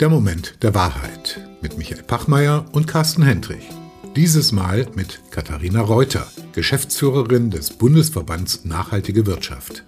Der Moment der Wahrheit mit Michael Pachmeier und Carsten Hendrich. Dieses Mal mit Katharina Reuter, Geschäftsführerin des Bundesverbands Nachhaltige Wirtschaft.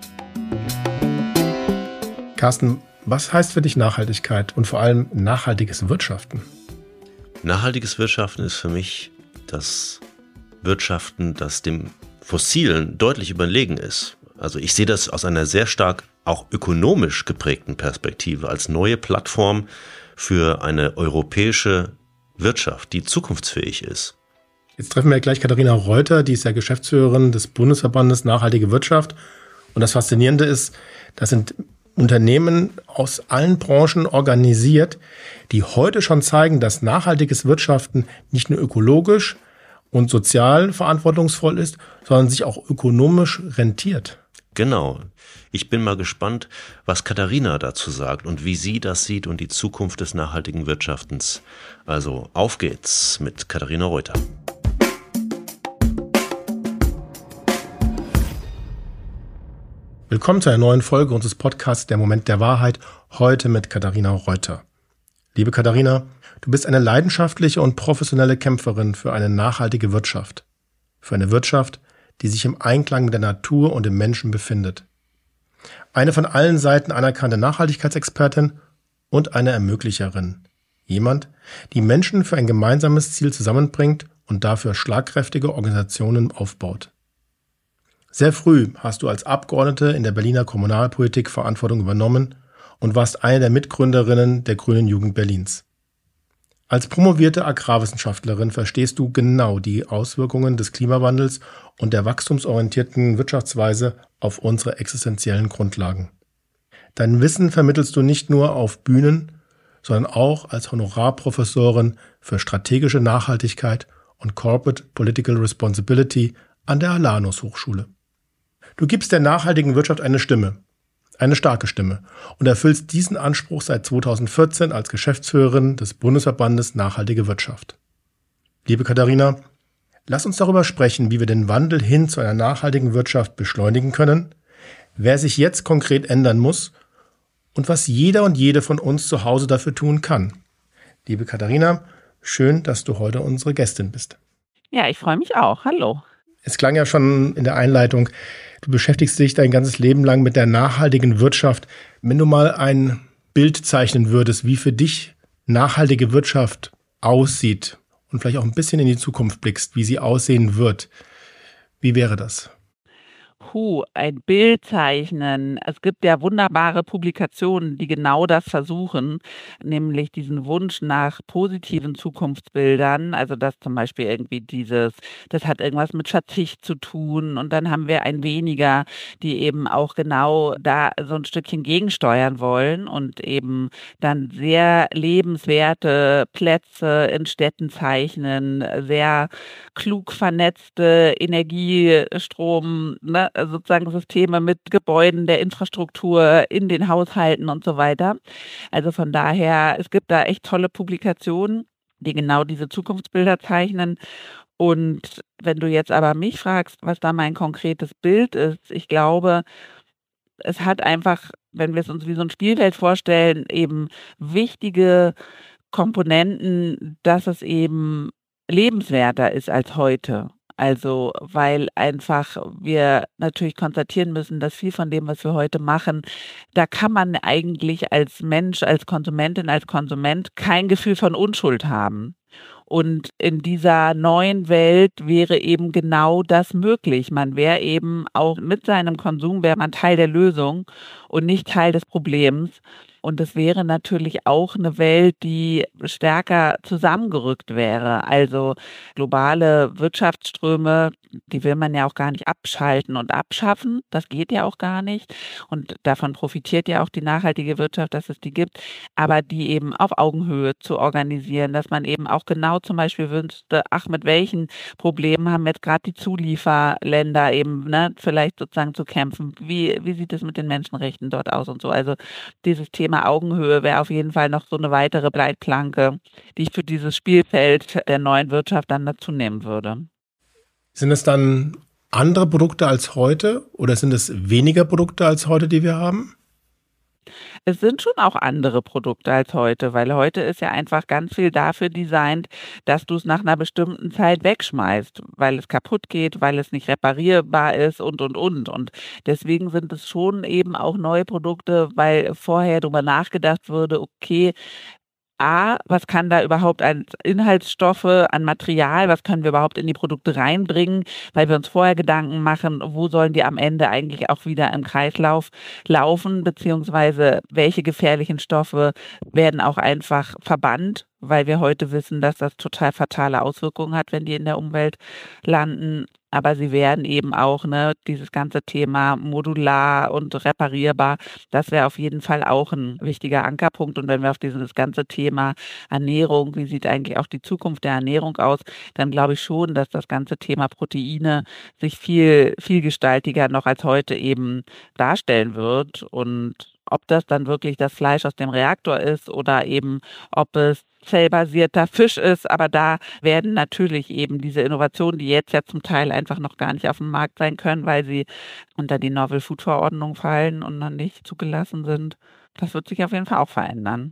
Carsten, was heißt für dich Nachhaltigkeit und vor allem nachhaltiges Wirtschaften? Nachhaltiges Wirtschaften ist für mich das Wirtschaften, das dem Fossilen deutlich überlegen ist. Also ich sehe das aus einer sehr stark auch ökonomisch geprägten Perspektive als neue Plattform für eine europäische Wirtschaft, die zukunftsfähig ist. Jetzt treffen wir gleich Katharina Reuter, die ist ja Geschäftsführerin des Bundesverbandes Nachhaltige Wirtschaft. Und das Faszinierende ist, das sind Unternehmen aus allen Branchen organisiert, die heute schon zeigen, dass nachhaltiges Wirtschaften nicht nur ökologisch und sozial verantwortungsvoll ist, sondern sich auch ökonomisch rentiert. Genau. Ich bin mal gespannt, was Katharina dazu sagt und wie sie das sieht und die Zukunft des nachhaltigen Wirtschaftens. Also auf geht's mit Katharina Reuter. Willkommen zu einer neuen Folge unseres Podcasts Der Moment der Wahrheit, heute mit Katharina Reuter. Liebe Katharina, du bist eine leidenschaftliche und professionelle Kämpferin für eine nachhaltige Wirtschaft. Für eine Wirtschaft, die sich im Einklang mit der Natur und dem Menschen befindet. Eine von allen Seiten anerkannte Nachhaltigkeitsexpertin und eine Ermöglicherin. Jemand, die Menschen für ein gemeinsames Ziel zusammenbringt und dafür schlagkräftige Organisationen aufbaut. Sehr früh hast du als Abgeordnete in der Berliner Kommunalpolitik Verantwortung übernommen und warst eine der Mitgründerinnen der Grünen Jugend Berlins. Als promovierte Agrarwissenschaftlerin verstehst du genau die Auswirkungen des Klimawandels und der wachstumsorientierten Wirtschaftsweise auf unsere existenziellen Grundlagen. Dein Wissen vermittelst du nicht nur auf Bühnen, sondern auch als Honorarprofessorin für strategische Nachhaltigkeit und Corporate Political Responsibility an der Alanus Hochschule. Du gibst der nachhaltigen Wirtschaft eine Stimme. Eine starke Stimme und erfüllst diesen Anspruch seit 2014 als Geschäftsführerin des Bundesverbandes Nachhaltige Wirtschaft. Liebe Katharina, lass uns darüber sprechen, wie wir den Wandel hin zu einer nachhaltigen Wirtschaft beschleunigen können, wer sich jetzt konkret ändern muss und was jeder und jede von uns zu Hause dafür tun kann. Liebe Katharina, schön, dass du heute unsere Gästin bist. Ja, ich freue mich auch. Hallo. Es klang ja schon in der Einleitung, du beschäftigst dich dein ganzes Leben lang mit der nachhaltigen Wirtschaft. Wenn du mal ein Bild zeichnen würdest, wie für dich nachhaltige Wirtschaft aussieht und vielleicht auch ein bisschen in die Zukunft blickst, wie sie aussehen wird, wie wäre das? Ein Bild zeichnen. Es gibt ja wunderbare Publikationen, die genau das versuchen, nämlich diesen Wunsch nach positiven Zukunftsbildern. Also dass zum Beispiel irgendwie das hat irgendwas mit Verzicht zu tun und dann haben wir ein weniger, die eben auch genau da so ein Stückchen gegensteuern wollen und eben dann sehr lebenswerte Plätze in Städten zeichnen, sehr klug vernetzte Energiestrom, sozusagen Systeme mit Gebäuden, der Infrastruktur in den Haushalten und so weiter. Also von daher, es gibt da echt tolle Publikationen, die genau diese Zukunftsbilder zeichnen. Und wenn du jetzt aber mich fragst, was da mein konkretes Bild ist, ich glaube, es hat einfach, wenn wir es uns wie so ein Spielfeld vorstellen, eben wichtige Komponenten, dass es eben lebenswerter ist als heute. Also, weil einfach wir natürlich konstatieren müssen, dass viel von dem, was wir heute machen, da kann man eigentlich als Mensch, als Konsumentin, als Konsument kein Gefühl von Unschuld haben. Und in dieser neuen Welt wäre eben genau das möglich. Man wäre eben auch mit seinem Konsum, wäre man Teil der Lösung und nicht Teil des Problems. Und es wäre natürlich auch eine Welt, die stärker zusammengerückt wäre. Also globale Wirtschaftsströme, die will man ja auch gar nicht abschalten und abschaffen. Das geht ja auch gar nicht. Und davon profitiert ja auch die nachhaltige Wirtschaft, dass es die gibt. Aber die eben auf Augenhöhe zu organisieren, dass man eben auch genau zum Beispiel wünschte, mit welchen Problemen haben jetzt gerade die Zulieferländer eben, vielleicht sozusagen zu kämpfen. Wie sieht es mit den Menschenrechten dort aus und so? Also dieses Thema Augenhöhe wäre auf jeden Fall noch so eine weitere Leitplanke, die ich für dieses Spielfeld der neuen Wirtschaft dann dazu nehmen würde. Sind es dann andere Produkte als heute oder sind es weniger Produkte als heute, die wir haben? Es sind schon auch andere Produkte als heute, weil heute ist ja einfach ganz viel dafür designt, dass du es nach einer bestimmten Zeit wegschmeißt, weil es kaputt geht, weil es nicht reparierbar ist und. Und deswegen sind es schon eben auch neue Produkte, weil vorher darüber nachgedacht wurde, okay, was kann da überhaupt an Inhaltsstoffe, an Material, was können wir überhaupt in die Produkte reinbringen, weil wir uns vorher Gedanken machen, wo sollen die am Ende eigentlich auch wieder im Kreislauf laufen, beziehungsweise welche gefährlichen Stoffe werden auch einfach verbannt, weil wir heute wissen, dass das total fatale Auswirkungen hat, wenn die in der Umwelt landen. Aber sie werden eben auch, dieses ganze Thema modular und reparierbar, das wäre auf jeden Fall auch ein wichtiger Ankerpunkt. Und wenn wir auf dieses ganze Thema Ernährung, wie sieht eigentlich auch die Zukunft der Ernährung aus, dann glaube ich schon, dass das ganze Thema Proteine sich viel, viel gestaltiger noch als heute eben darstellen wird. Und ob das dann wirklich das Fleisch aus dem Reaktor ist oder eben ob es zellbasierter Fisch ist, aber da werden natürlich eben diese Innovationen, die jetzt ja zum Teil einfach noch gar nicht auf dem Markt sein können, weil sie unter die Novel Food Verordnung fallen und noch nicht zugelassen sind. Das wird sich auf jeden Fall auch verändern.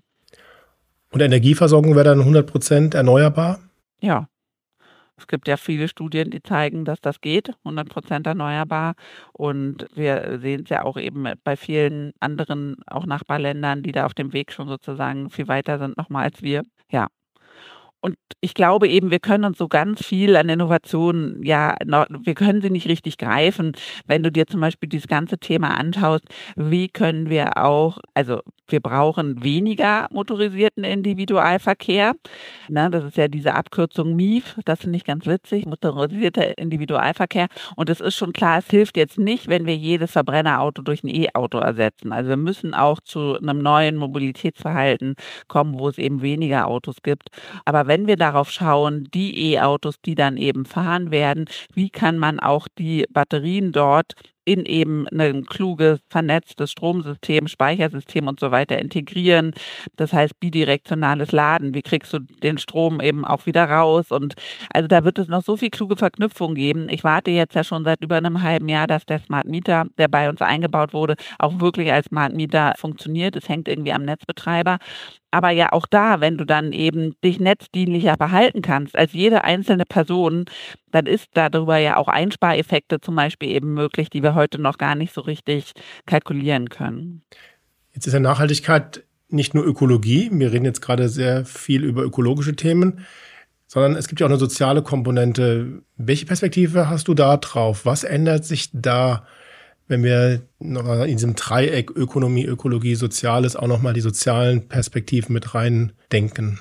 Und Energieversorgung wäre dann 100% erneuerbar? Ja. Es gibt ja viele Studien, die zeigen, dass das geht, 100% erneuerbar. Und wir sehen es ja auch eben bei vielen anderen, auch Nachbarländern, die da auf dem Weg schon sozusagen viel weiter sind nochmal als wir. Ja. Und ich glaube eben, wir können uns so ganz viel an Innovationen, wir können sie nicht richtig greifen. Wenn du dir zum Beispiel dieses ganze Thema anschaust, wie können wir auch, also wir brauchen weniger motorisierten Individualverkehr. Das ist ja diese Abkürzung MIV, das finde ich ganz witzig, motorisierter Individualverkehr. Und es ist schon klar, es hilft jetzt nicht, wenn wir jedes Verbrennerauto durch ein E-Auto ersetzen. Also wir müssen auch zu einem neuen Mobilitätsverhalten kommen, wo es eben weniger Autos gibt. Aber wenn wir darauf schauen, die E-Autos, die dann eben fahren werden, wie kann man auch die Batterien dort in eben ein kluges, vernetztes Stromsystem, Speichersystem und so weiter integrieren. Das heißt bidirektionales Laden. Wie kriegst du den Strom eben auch wieder raus? Und also da wird es noch so viel kluge Verknüpfungen geben. Ich warte jetzt ja schon seit über einem halben Jahr, dass der Smart Meter, der bei uns eingebaut wurde, auch wirklich als Smart Meter funktioniert. Es hängt irgendwie am Netzbetreiber. Aber ja auch da, wenn du dann eben dich netzdienlicher verhalten kannst als jede einzelne Person, dann ist darüber ja auch Einspareffekte zum Beispiel eben möglich, die wir heute noch gar nicht so richtig kalkulieren können. Jetzt ist ja Nachhaltigkeit nicht nur Ökologie. Wir reden jetzt gerade sehr viel über ökologische Themen, sondern es gibt ja auch eine soziale Komponente. Welche Perspektive hast du da drauf? Was ändert sich da, wenn wir noch in diesem Dreieck Ökonomie, Ökologie, Soziales auch nochmal die sozialen Perspektiven mit rein denken?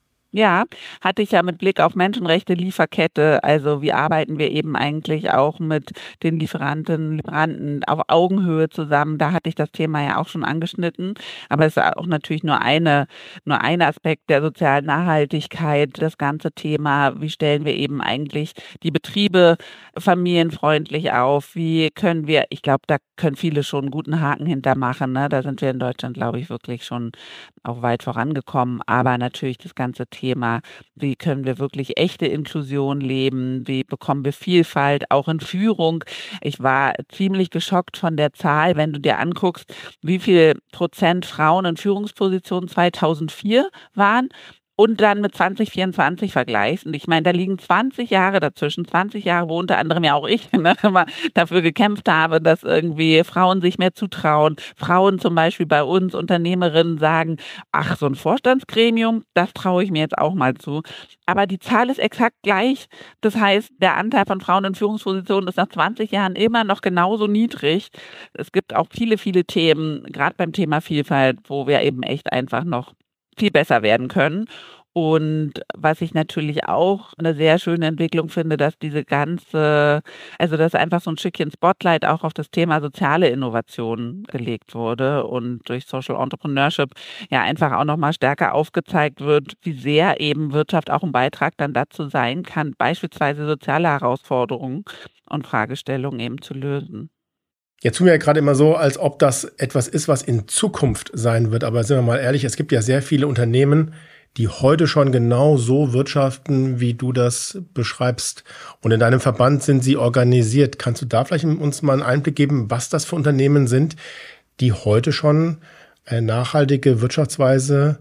Ja, hatte ich ja mit Blick auf Menschenrechte, Lieferkette, also wie arbeiten wir eben eigentlich auch mit den Lieferanten auf Augenhöhe zusammen. Da hatte ich das Thema ja auch schon angeschnitten, aber es ist auch natürlich nur ein Aspekt der sozialen Nachhaltigkeit, das ganze Thema, wie stellen wir eben eigentlich die Betriebe familienfreundlich auf, wie können wir, ich glaube, da können viele schon einen guten Haken hintermachen, ne? Da sind wir in Deutschland, glaube ich, wirklich schon auch weit vorangekommen, aber natürlich das ganze Thema, wie können wir wirklich echte Inklusion leben, wie bekommen wir Vielfalt, auch in Führung. Ich war ziemlich geschockt von der Zahl, wenn du dir anguckst, wie viel Prozent Frauen in Führungspositionen 2004 waren. Und dann mit 2024 vergleichst. Und ich meine, da liegen 20 Jahre dazwischen, 20 Jahre, wo unter anderem ja auch ich immer dafür gekämpft habe, dass irgendwie Frauen sich mehr zutrauen. Frauen zum Beispiel bei uns, Unternehmerinnen sagen, ach, so ein Vorstandsgremium, das traue ich mir jetzt auch mal zu. Aber die Zahl ist exakt gleich. Das heißt, der Anteil von Frauen in Führungspositionen ist nach 20 Jahren immer noch genauso niedrig. Es gibt auch viele, viele Themen, gerade beim Thema Vielfalt, wo wir eben echt einfach noch viel besser werden können. Und was ich natürlich auch eine sehr schöne Entwicklung finde, dass dass einfach so ein Stückchen Spotlight auch auf das Thema soziale Innovation gelegt wurde und durch Social Entrepreneurship ja einfach auch nochmal stärker aufgezeigt wird, wie sehr eben Wirtschaft auch ein Beitrag dann dazu sein kann, beispielsweise soziale Herausforderungen und Fragestellungen eben zu lösen. Jetzt tun wir ja gerade immer so, als ob das etwas ist, was in Zukunft sein wird. Aber sind wir mal ehrlich, es gibt ja sehr viele Unternehmen, die heute schon genau so wirtschaften, wie du das beschreibst. Und in deinem Verband sind sie organisiert. Kannst du da vielleicht uns mal einen Einblick geben, was das für Unternehmen sind, die heute schon eine nachhaltige Wirtschaftsweise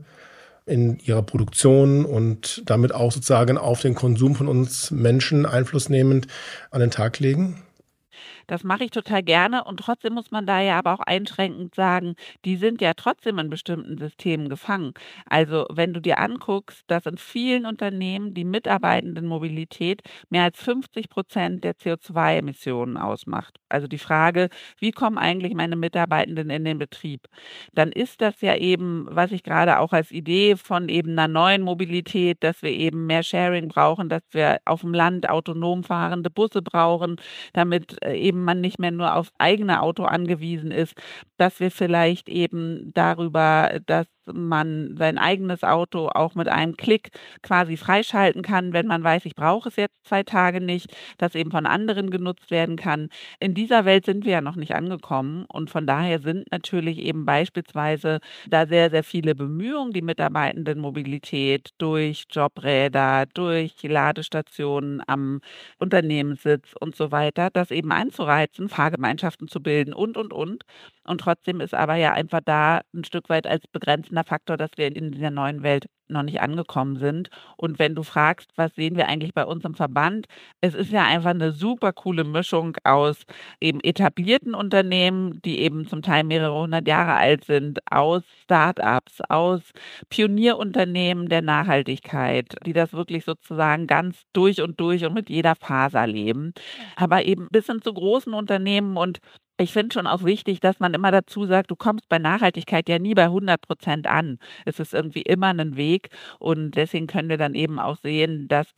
in ihrer Produktion und damit auch sozusagen auf den Konsum von uns Menschen Einfluss nehmend an den Tag legen? Das mache ich total gerne und trotzdem muss man da ja aber auch einschränkend sagen, die sind ja trotzdem in bestimmten Systemen gefangen. Also wenn du dir anguckst, dass in vielen Unternehmen die Mitarbeitendenmobilität mehr als 50% der CO2-Emissionen ausmacht. Also die Frage, wie kommen eigentlich meine Mitarbeitenden in den Betrieb? Dann ist das ja eben, was ich gerade auch als Idee von eben einer neuen Mobilität, dass wir eben mehr Sharing brauchen, dass wir auf dem Land autonom fahrende Busse brauchen, damit eben man nicht mehr nur aufs eigene Auto angewiesen ist, dass wir vielleicht eben darüber, dass man sein eigenes Auto auch mit einem Klick quasi freischalten kann, wenn man weiß, ich brauche es jetzt 2 Tage nicht, das eben von anderen genutzt werden kann. In dieser Welt sind wir ja noch nicht angekommen und von daher sind natürlich eben beispielsweise da sehr, sehr viele Bemühungen, die Mitarbeitendenmobilität durch Jobräder, durch Ladestationen am Unternehmenssitz und so weiter, das eben anzureizen, Fahrgemeinschaften zu bilden und. Und trotzdem ist aber ja einfach da ein Stück weit als begrenzender Faktor, dass wir in dieser neuen Welt noch nicht angekommen sind. Und wenn du fragst, was sehen wir eigentlich bei uns im Verband? Es ist ja einfach eine super coole Mischung aus eben etablierten Unternehmen, die eben zum Teil mehrere 100 Jahre alt sind, aus Start-ups, aus Pionierunternehmen der Nachhaltigkeit, die das wirklich sozusagen ganz durch und mit jeder Faser leben. Aber eben bis hin zu großen Unternehmen und ich finde schon auch wichtig, dass man immer dazu sagt, du kommst bei Nachhaltigkeit ja nie bei 100% an. Es ist irgendwie immer ein Weg und deswegen können wir dann eben auch sehen, dass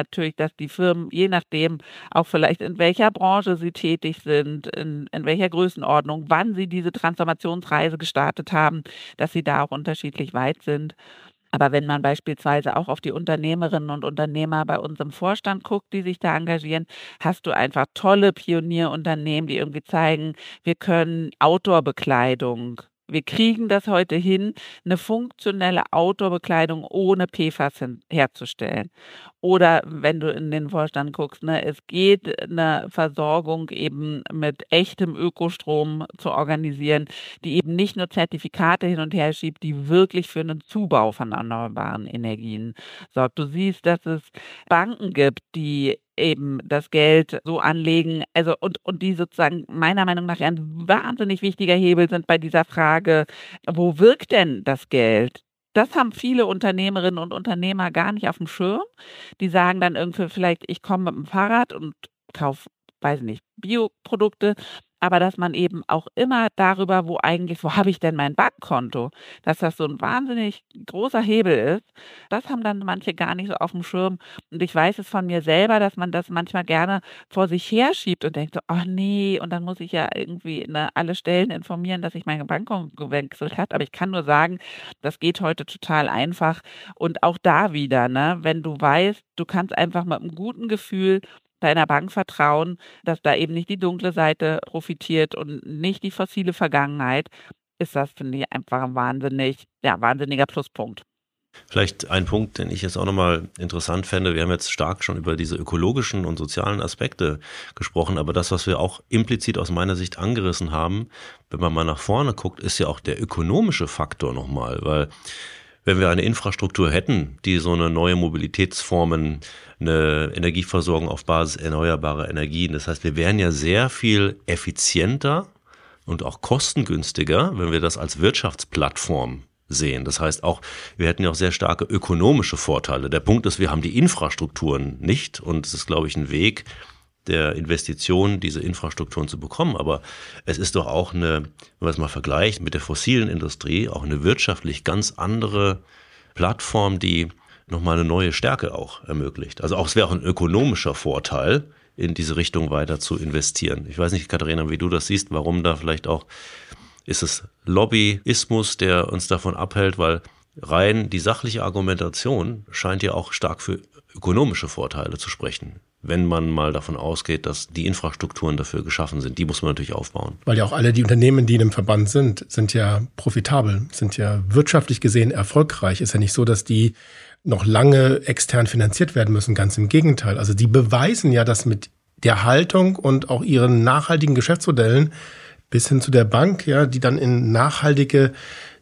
die Firmen, je nachdem auch vielleicht in welcher Branche sie tätig sind, in welcher Größenordnung, wann sie diese Transformationsreise gestartet haben, dass sie da auch unterschiedlich weit sind. Aber wenn man beispielsweise auch auf die Unternehmerinnen und Unternehmer bei uns im Vorstand guckt, die sich da engagieren, hast du einfach tolle Pionierunternehmen, die irgendwie zeigen, wir können Outdoor-Bekleidung. Wir kriegen das heute hin, eine funktionelle Outdoor-Bekleidung ohne PFAS herzustellen. Oder wenn du in den Vorstand guckst, es geht eine Versorgung eben mit echtem Ökostrom zu organisieren, die eben nicht nur Zertifikate hin und her schiebt, die wirklich für einen Zubau von erneuerbaren Energien sorgt. Du siehst, dass es Banken gibt, die eben das Geld so anlegen, also und die sozusagen meiner Meinung nach ein wahnsinnig wichtiger Hebel sind bei dieser Frage, wo wirkt denn das Geld? Das haben viele Unternehmerinnen und Unternehmer gar nicht auf dem Schirm. Die sagen dann irgendwie vielleicht, ich komme mit dem Fahrrad und kaufe, weiß nicht, Bioprodukte, aber dass man eben auch immer darüber, wo habe ich denn mein Bankkonto, dass das so ein wahnsinnig großer Hebel ist, das haben dann manche gar nicht so auf dem Schirm. Und ich weiß es von mir selber, dass man das manchmal gerne vor sich herschiebt und denkt so, ach nee, und dann muss ich ja irgendwie alle Stellen informieren, dass ich mein Bankkonto gewechselt habe. Aber ich kann nur sagen, das geht heute total einfach. Und auch da wieder, wenn du weißt, du kannst einfach mit einem guten Gefühl deiner Bank vertrauen, dass da eben nicht die dunkle Seite profitiert und nicht die fossile Vergangenheit, ist das, finde ich, einfach ein wahnsinniger Pluspunkt. Vielleicht ein Punkt, den ich jetzt auch nochmal interessant fände. Wir haben jetzt stark schon über diese ökologischen und sozialen Aspekte gesprochen, aber das, was wir auch implizit aus meiner Sicht angerissen haben, wenn man mal nach vorne guckt, ist ja auch der ökonomische Faktor nochmal, weil wenn wir eine Infrastruktur hätten, die so eine neue Mobilitätsformen, eine Energieversorgung auf Basis erneuerbarer Energien, das heißt, wir wären ja sehr viel effizienter und auch kostengünstiger, wenn wir das als Wirtschaftsplattform sehen. Das heißt auch, wir hätten ja auch sehr starke ökonomische Vorteile. Der Punkt ist, wir haben die Infrastrukturen nicht und es ist, glaube ich, ein Weg der Investition, diese Infrastrukturen zu bekommen. Aber es ist doch auch wenn man es mal vergleicht mit der fossilen Industrie, auch eine wirtschaftlich ganz andere Plattform, die nochmal eine neue Stärke auch ermöglicht. Also es wäre auch ein ökonomischer Vorteil, in diese Richtung weiter zu investieren. Ich weiß nicht, Katharina, wie du das siehst, warum da vielleicht auch, ist es Lobbyismus, der uns davon abhält, weil rein die sachliche Argumentation scheint ja auch stark für ökonomische Vorteile zu sprechen. Wenn man mal davon ausgeht, dass die Infrastrukturen dafür geschaffen sind, die muss man natürlich aufbauen. Weil ja auch alle die Unternehmen, die in einem Verband sind ja profitabel, sind ja wirtschaftlich gesehen erfolgreich. Ist ja nicht so, dass die noch lange extern finanziert werden müssen, ganz im Gegenteil. Also die beweisen ja, dass mit der Haltung und auch ihren nachhaltigen Geschäftsmodellen bis hin zu der Bank, ja, die dann in nachhaltige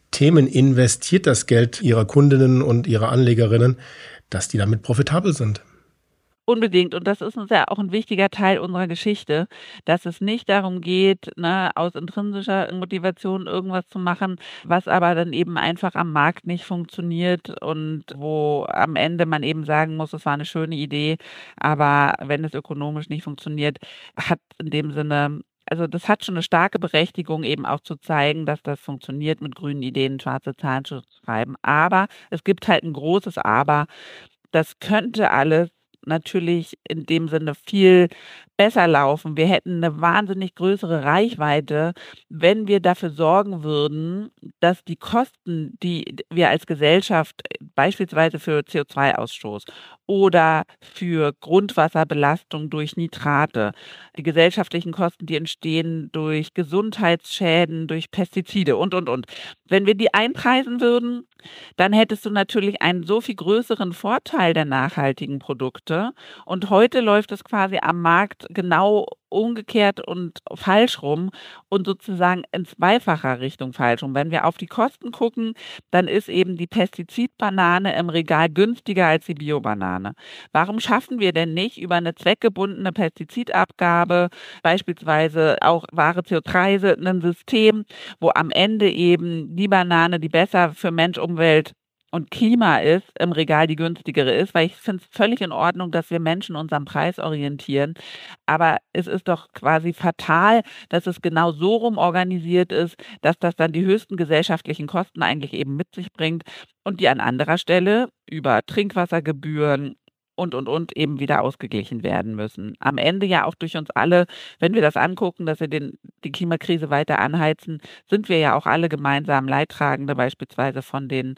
Themen investiert das Geld ihrer Kundinnen und ihrer Anlegerinnen, dass die damit profitabel sind. Unbedingt. Und das ist uns ja auch ein wichtiger Teil unserer Geschichte, dass es nicht darum geht, aus intrinsischer Motivation irgendwas zu machen, was aber dann eben einfach am Markt nicht funktioniert und wo am Ende man eben sagen muss, es war eine schöne Idee, aber wenn es ökonomisch nicht funktioniert, hat in dem Sinne, also das hat schon eine starke Berechtigung, eben auch zu zeigen, dass das funktioniert, mit grünen Ideen schwarze Zahlen zu schreiben. Aber es gibt halt ein großes Aber. Das könnte alles natürlich in dem Sinne viel besser laufen. Wir hätten eine wahnsinnig größere Reichweite, wenn wir dafür sorgen würden, dass die Kosten, die wir als Gesellschaft beispielsweise für CO2-Ausstoß oder für Grundwasserbelastung durch Nitrate, die gesellschaftlichen Kosten, die entstehen durch Gesundheitsschäden, durch Pestizide und. Wenn wir die einpreisen würden, dann hättest du natürlich einen so viel größeren Vorteil der nachhaltigen Produkte. Und heute läuft es quasi am Markt genau umgekehrt und falsch rum und sozusagen in zweifacher Richtung falsch rum. Wenn wir auf die Kosten gucken, dann ist eben die Pestizidbanane im Regal günstiger als die Biobanane. Warum schaffen wir denn nicht über eine zweckgebundene Pestizidabgabe, beispielsweise auch wahre CO2, ein System, wo am Ende eben die Banane, die besser für Mensch, Umwelt und Klima ist, im Regal die günstigere ist, weil ich finde es völlig in Ordnung, dass wir Menschen unseren Preis orientieren. Aber es ist doch quasi fatal, dass es genau so rum organisiert ist, dass das dann die höchsten gesellschaftlichen Kosten eigentlich eben mit sich bringt und die an anderer Stelle über Trinkwassergebühren und eben wieder ausgeglichen werden müssen. Am Ende ja auch durch uns alle, wenn wir das angucken, dass wir die Klimakrise weiter anheizen, sind wir ja auch alle gemeinsam Leidtragende, beispielsweise von den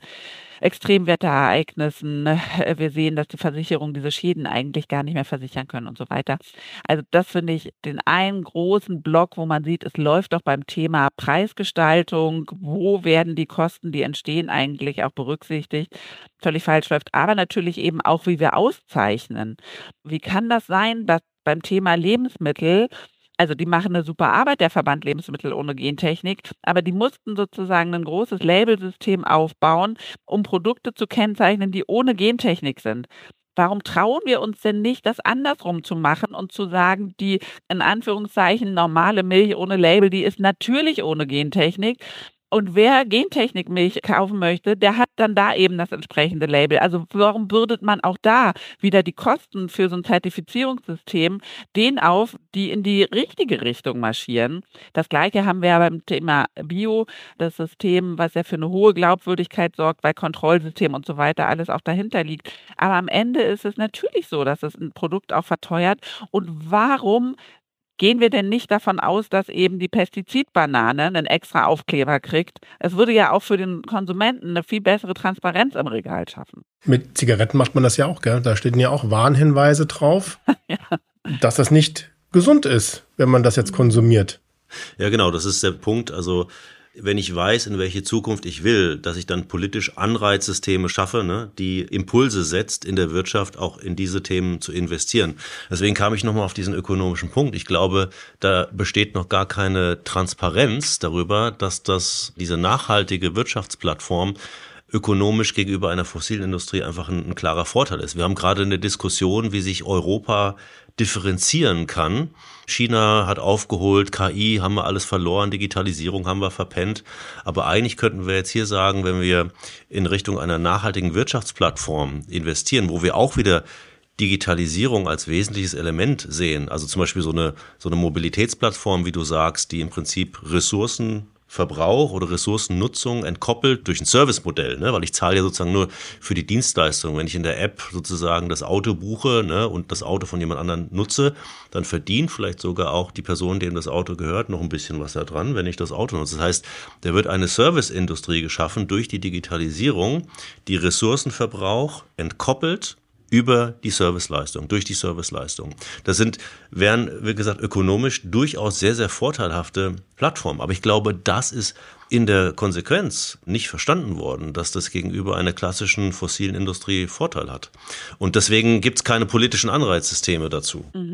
Extremwetterereignissen. Wir sehen, dass die Versicherungen diese Schäden eigentlich gar nicht mehr versichern können und so weiter. Also das finde ich den einen großen Block, wo man sieht, es läuft doch beim Thema Preisgestaltung, wo werden die Kosten, die entstehen, eigentlich auch berücksichtigt, völlig falsch läuft. Aber natürlich eben auch, wie wir auszeichnen. Wie kann das sein, dass beim Thema Lebensmittel, also die machen eine super Arbeit, der Verband Lebensmittel ohne Gentechnik, aber die mussten sozusagen ein großes Labelsystem aufbauen, um Produkte zu kennzeichnen, die ohne Gentechnik sind. Warum trauen wir uns denn nicht, das andersrum zu machen und zu sagen, die in Anführungszeichen normale Milch ohne Label, die ist natürlich ohne Gentechnik. Und wer Gentechnikmilch kaufen möchte, der hat dann da eben das entsprechende Label. Also warum bürdet man auch da wieder die Kosten für so ein Zertifizierungssystem denen auf, die in die richtige Richtung marschieren? Das Gleiche haben wir ja beim Thema Bio, das System, was ja für eine hohe Glaubwürdigkeit sorgt, weil Kontrollsystem und so weiter alles auch dahinter liegt. Aber am Ende ist es natürlich so, dass es ein Produkt auch verteuert. Und warum gehen wir denn nicht davon aus, dass eben die Pestizidbanane einen extra Aufkleber kriegt? Es würde ja auch für den Konsumenten eine viel bessere Transparenz im Regal schaffen. Mit Zigaretten macht man das ja auch, gell? Da stehen ja auch Warnhinweise drauf, ja, dass das nicht gesund ist, wenn man das jetzt konsumiert. Ja, genau, das ist der Punkt. Also wenn ich weiß, in welche Zukunft ich will, dass ich dann politisch Anreizsysteme schaffe, ne, die Impulse setzt in der Wirtschaft, auch in diese Themen zu investieren. Deswegen kam ich nochmal auf diesen ökonomischen Punkt. Ich glaube, da besteht noch gar keine Transparenz darüber, dass diese nachhaltige Wirtschaftsplattform ökonomisch gegenüber einer fossilen Industrie einfach ein klarer Vorteil ist. Wir haben gerade eine Diskussion, wie sich Europa differenzieren kann. China hat aufgeholt, KI haben wir alles verloren, Digitalisierung haben wir verpennt. Aber eigentlich könnten wir jetzt hier sagen, wenn wir in Richtung einer nachhaltigen Wirtschaftsplattform investieren, wo wir auch wieder Digitalisierung als wesentliches Element sehen, also zum Beispiel so eine Mobilitätsplattform, wie du sagst, die im Prinzip Ressourcenverbrauch oder Ressourcennutzung entkoppelt durch ein Servicemodell, ne? Weil ich zahle ja sozusagen nur für die Dienstleistung. Wenn ich in der App sozusagen das Auto buche, ne, und das Auto von jemand anderem nutze, dann verdient vielleicht sogar auch die Person, dem das Auto gehört, noch ein bisschen was da dran, wenn ich das Auto nutze. Das heißt, da wird eine Serviceindustrie geschaffen durch die Digitalisierung, die Ressourcenverbrauch entkoppelt über die Serviceleistung, durch die Serviceleistung. Das wären, wie gesagt, ökonomisch durchaus sehr, sehr vorteilhafte Plattformen. Aber ich glaube, das ist in der Konsequenz nicht verstanden worden, dass das gegenüber einer klassischen fossilen Industrie Vorteil hat. Und deswegen gibt es keine politischen Anreizsysteme dazu. Mhm.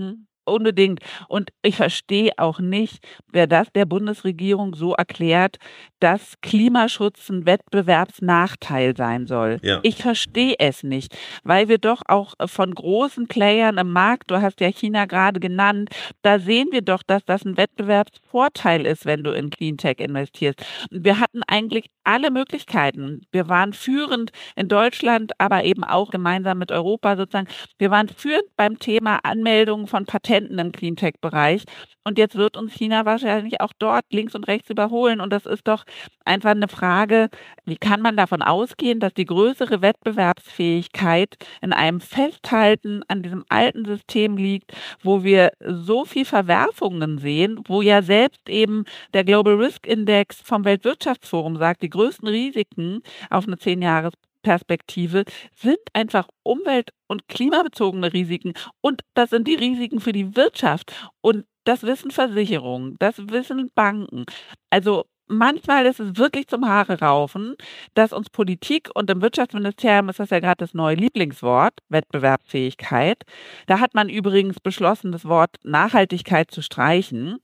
unbedingt. Und ich verstehe auch nicht, wer das der Bundesregierung so erklärt, dass Klimaschutz ein Wettbewerbsnachteil sein soll. Ja. Ich verstehe es nicht, weil wir doch auch von großen Playern im Markt, du hast ja China gerade genannt, da sehen wir doch, dass das ein Wettbewerbsvorteil ist, wenn du in Cleantech investierst. Wir hatten eigentlich alle Möglichkeiten. Wir waren führend in Deutschland, aber eben auch gemeinsam mit Europa sozusagen. Wir waren führend beim Thema Anmeldung von Patenten im Cleantech-Bereich. Und jetzt wird uns China wahrscheinlich auch dort links und rechts überholen. Und das ist doch einfach eine Frage, wie kann man davon ausgehen, dass die größere Wettbewerbsfähigkeit in einem Festhalten an diesem alten System liegt, wo wir so viel Verwerfungen sehen, wo ja selbst eben der Global Risk Index vom Weltwirtschaftsforum sagt, die größten Risiken auf eine 10-Jahres-Perspektive sind einfach umwelt- und klimabezogene Risiken. Und das sind die Risiken für die Wirtschaft. Und das wissen Versicherungen, das wissen Banken. Also manchmal ist es wirklich zum Haare raufen, dass uns Politik und im Wirtschaftsministerium ist das ja gerade das neue Lieblingswort, Wettbewerbsfähigkeit. Da hat man übrigens beschlossen, das Wort Nachhaltigkeit zu streichen.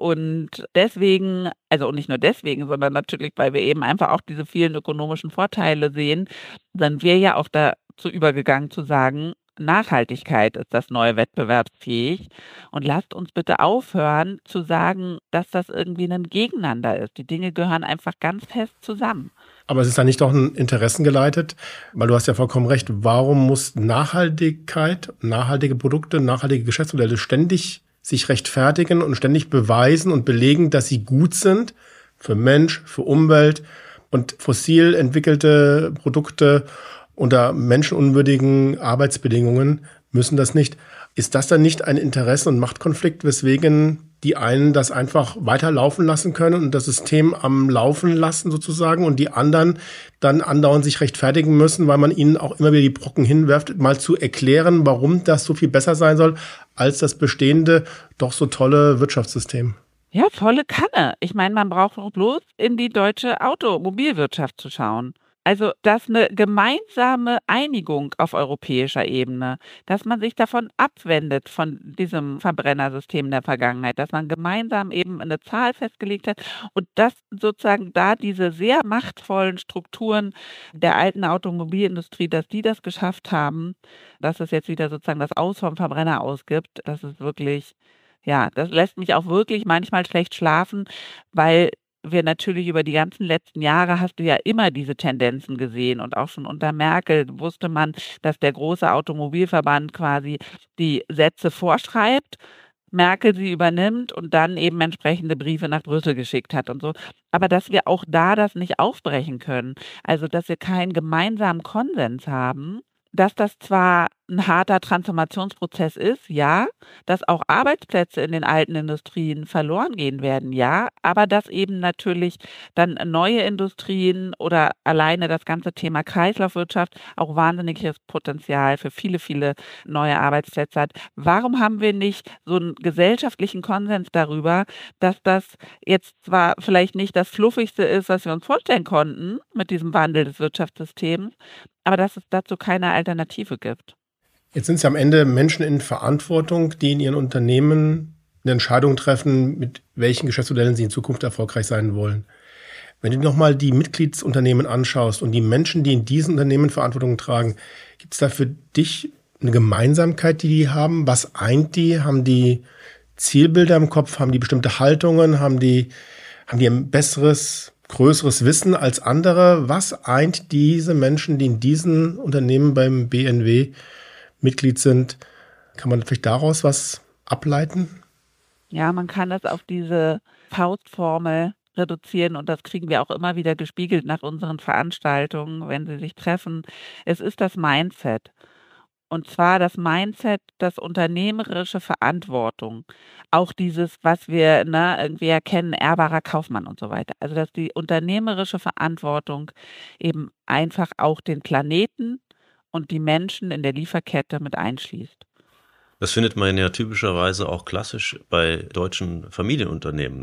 Und deswegen, also und nicht nur deswegen, sondern natürlich, weil wir eben einfach auch diese vielen ökonomischen Vorteile sehen, sind wir ja auch dazu übergegangen zu sagen, Nachhaltigkeit ist das neue wettbewerbsfähig. Und lasst uns bitte aufhören zu sagen, dass das irgendwie ein Gegeneinander ist. Die Dinge gehören einfach ganz fest zusammen. Aber es ist da nicht doch ein Interessen geleitet, weil du hast ja vollkommen recht. Warum muss Nachhaltigkeit, nachhaltige Produkte, nachhaltige Geschäftsmodelle ständig sich rechtfertigen und ständig beweisen und belegen, dass sie gut sind für Mensch, für Umwelt und fossil entwickelte Produkte unter menschenunwürdigen Arbeitsbedingungen müssen das nicht. Ist das dann nicht ein Interesse- und Machtkonflikt, weswegen die einen das einfach weiterlaufen lassen können und das System am Laufen lassen sozusagen und die anderen dann andauernd sich rechtfertigen müssen, weil man ihnen auch immer wieder die Brocken hinwerft, mal zu erklären, warum das so viel besser sein soll als das bestehende, doch so tolle Wirtschaftssystem? Ja, volle Kanne. Ich meine, man braucht nur bloß in die deutsche Automobilwirtschaft zu schauen. Also, dass eine gemeinsame Einigung auf europäischer Ebene, dass man sich davon abwendet, von diesem Verbrennersystem der Vergangenheit, dass man gemeinsam eben eine Zahl festgelegt hat und dass sozusagen da diese sehr machtvollen Strukturen der alten Automobilindustrie, dass die das geschafft haben, dass es jetzt wieder sozusagen das Aus vom Verbrenner ausgibt, das ist wirklich, ja, das lässt mich auch wirklich manchmal schlecht schlafen, weil wir natürlich über die ganzen letzten Jahre hast du ja immer diese Tendenzen gesehen und auch schon unter Merkel wusste man, dass der große Automobilverband quasi die Sätze vorschreibt, Merkel sie übernimmt und dann eben entsprechende Briefe nach Brüssel geschickt hat und so. Aber dass wir auch da das nicht aufbrechen können, also dass wir keinen gemeinsamen Konsens haben, dass das zwar ein harter Transformationsprozess ist, ja, dass auch Arbeitsplätze in den alten Industrien verloren gehen werden, ja, aber dass eben natürlich dann neue Industrien oder alleine das ganze Thema Kreislaufwirtschaft auch wahnsinniges Potenzial für viele, viele neue Arbeitsplätze hat. Warum haben wir nicht so einen gesellschaftlichen Konsens darüber, dass das jetzt zwar vielleicht nicht das Fluffigste ist, was wir uns vorstellen konnten mit diesem Wandel des Wirtschaftssystems, aber dass es dazu keine Alternative gibt? Jetzt sind es ja am Ende Menschen in Verantwortung, die in ihren Unternehmen eine Entscheidung treffen, mit welchen Geschäftsmodellen sie in Zukunft erfolgreich sein wollen. Wenn du nochmal die Mitgliedsunternehmen anschaust und die Menschen, die in diesen Unternehmen Verantwortung tragen, gibt es da für dich eine Gemeinsamkeit, die haben? Was eint die? Haben die Zielbilder im Kopf? Haben die bestimmte Haltungen? Haben die ein besseres, größeres Wissen als andere? Was eint diese Menschen, die in diesen Unternehmen beim BNW Mitglied sind? Kann man vielleicht daraus was ableiten? Ja, man kann das auf diese Faustformel reduzieren und das kriegen wir auch immer wieder gespiegelt nach unseren Veranstaltungen, wenn sie sich treffen. Es ist das Mindset. Und zwar das Mindset, das unternehmerische Verantwortung. Auch dieses, was wir irgendwie erkennen, ehrbarer Kaufmann und so weiter. Also dass die unternehmerische Verantwortung eben einfach auch den Planeten und die Menschen in der Lieferkette mit einschließt. Das findet man ja typischerweise auch klassisch bei deutschen Familienunternehmen, ne?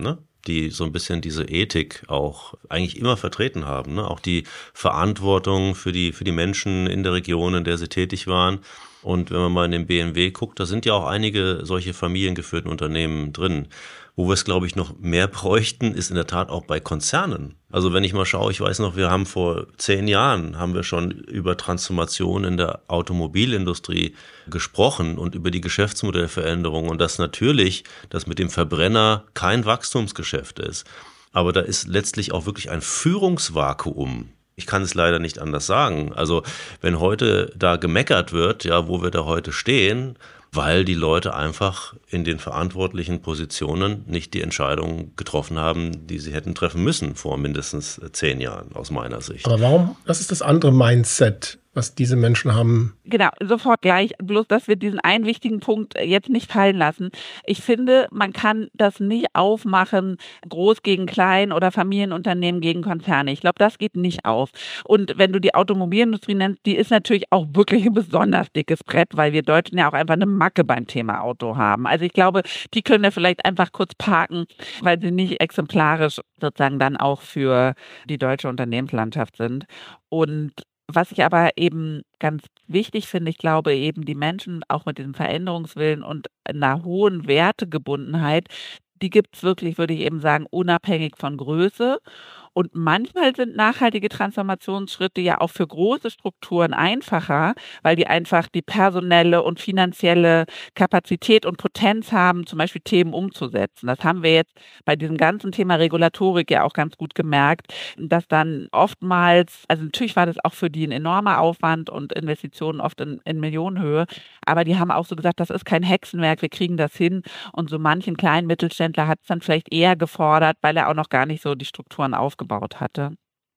die so ein bisschen diese Ethik auch eigentlich immer vertreten haben, ne? Auch die Verantwortung für die Menschen in der Region, in der sie tätig waren. Und wenn man mal in den BMW guckt, da sind ja auch einige solche familiengeführten Unternehmen drin. Wo wir es, glaube ich, noch mehr bräuchten, ist in der Tat auch bei Konzernen. Also wenn ich mal schaue, ich weiß noch, wir haben vor 10 Jahren haben wir schon über Transformation in der Automobilindustrie gesprochen und über die Geschäftsmodellveränderung und dass natürlich das mit dem Verbrenner kein Wachstumsgeschäft ist. Aber da ist letztlich auch wirklich ein Führungsvakuum. Ich kann es leider nicht anders sagen. Also wenn heute da gemeckert wird, ja, wo wir da heute stehen, weil die Leute einfach in den verantwortlichen Positionen nicht die Entscheidungen getroffen haben, die sie hätten treffen müssen vor mindestens 10 Jahren, aus meiner Sicht. Aber warum? Das ist das andere Mindset, was diese Menschen haben. Genau, sofort gleich. Bloß, dass wir diesen einen wichtigen Punkt jetzt nicht fallen lassen. Ich finde, man kann das nicht aufmachen, groß gegen klein oder Familienunternehmen gegen Konzerne. Ich glaube, das geht nicht auf. Und wenn du die Automobilindustrie nennst, die ist natürlich auch wirklich ein besonders dickes Brett, weil wir Deutschen ja auch einfach eine Macke beim Thema Auto haben. Also ich glaube, die können wir vielleicht einfach kurz parken, weil sie nicht exemplarisch sozusagen dann auch für die deutsche Unternehmenslandschaft sind. Und was ich aber eben ganz wichtig finde, ich glaube eben die Menschen auch mit diesem Veränderungswillen und einer hohen Wertegebundenheit, die gibt es wirklich, würde ich eben sagen, unabhängig von Größe. Und manchmal sind nachhaltige Transformationsschritte ja auch für große Strukturen einfacher, weil die einfach die personelle und finanzielle Kapazität und Potenz haben, zum Beispiel Themen umzusetzen. Das haben wir jetzt bei diesem ganzen Thema Regulatorik ja auch ganz gut gemerkt, dass dann oftmals, also natürlich war das auch für die ein enormer Aufwand und Investitionen oft in Millionenhöhe, aber die haben auch so gesagt, das ist kein Hexenwerk, wir kriegen das hin. Und so manchen kleinen Mittelständler hat es dann vielleicht eher gefordert, weil er auch noch gar nicht so die Strukturen aufgebaut hatte.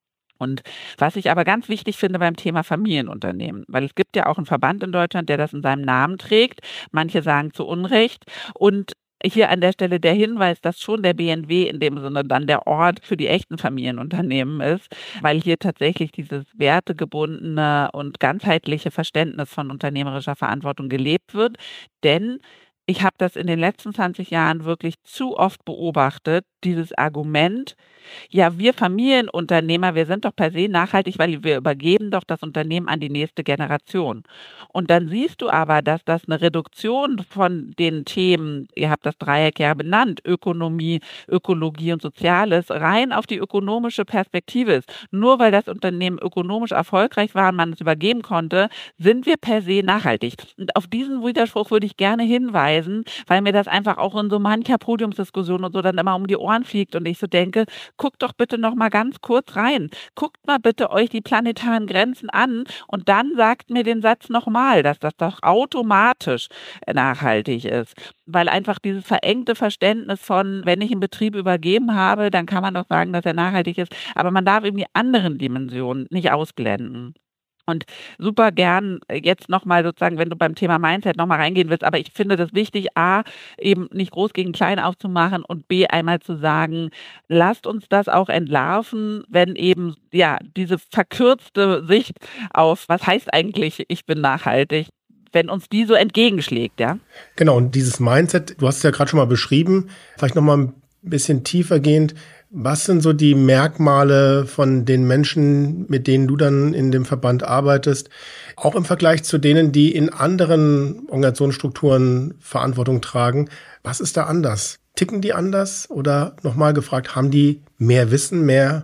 Und was ich aber ganz wichtig finde beim Thema Familienunternehmen, weil es gibt ja auch einen Verband in Deutschland, der das in seinem Namen trägt. Manche sagen zu Unrecht. Und hier an der Stelle der Hinweis, dass schon der BNW in dem Sinne dann der Ort für die echten Familienunternehmen ist, weil hier tatsächlich dieses wertegebundene und ganzheitliche Verständnis von unternehmerischer Verantwortung gelebt wird. Denn ich habe das in den letzten 20 Jahren wirklich zu oft beobachtet, dieses Argument, ja, wir Familienunternehmer, wir sind doch per se nachhaltig, weil wir übergeben doch das Unternehmen an die nächste Generation. Und dann siehst du aber, dass das eine Reduktion von den Themen, ihr habt das Dreieck ja benannt, Ökonomie, Ökologie und Soziales, rein auf die ökonomische Perspektive ist. Nur weil das Unternehmen ökonomisch erfolgreich war und man es übergeben konnte, sind wir per se nachhaltig. Und auf diesen Widerspruch würde ich gerne hinweisen, weil mir das einfach auch in so mancher Podiumsdiskussion und so dann immer um die Ohren fliegt und ich so denke, guckt doch bitte noch mal ganz kurz rein. Guckt mal bitte euch die planetaren Grenzen an und dann sagt mir den Satz nochmal, dass das doch automatisch nachhaltig ist. Weil einfach dieses verengte Verständnis von, wenn ich einen Betrieb übergeben habe, dann kann man doch sagen, dass er nachhaltig ist. Aber man darf eben die anderen Dimensionen nicht ausblenden. Und super gern jetzt nochmal sozusagen, wenn du beim Thema Mindset nochmal reingehen willst, aber ich finde das wichtig, A, eben nicht groß gegen klein aufzumachen und B, einmal zu sagen, lasst uns das auch entlarven, wenn eben, ja, diese verkürzte Sicht auf, was heißt eigentlich, ich bin nachhaltig, wenn uns die so entgegenschlägt, ja. Genau, und dieses Mindset, du hast es ja gerade schon mal beschrieben, vielleicht nochmal ein bisschen tiefergehend. Was sind so die Merkmale von den Menschen, mit denen du dann in dem Verband arbeitest, auch im Vergleich zu denen, die in anderen Organisationsstrukturen Verantwortung tragen? Was ist da anders? Ticken die anders? Oder nochmal gefragt, haben die mehr Wissen, mehr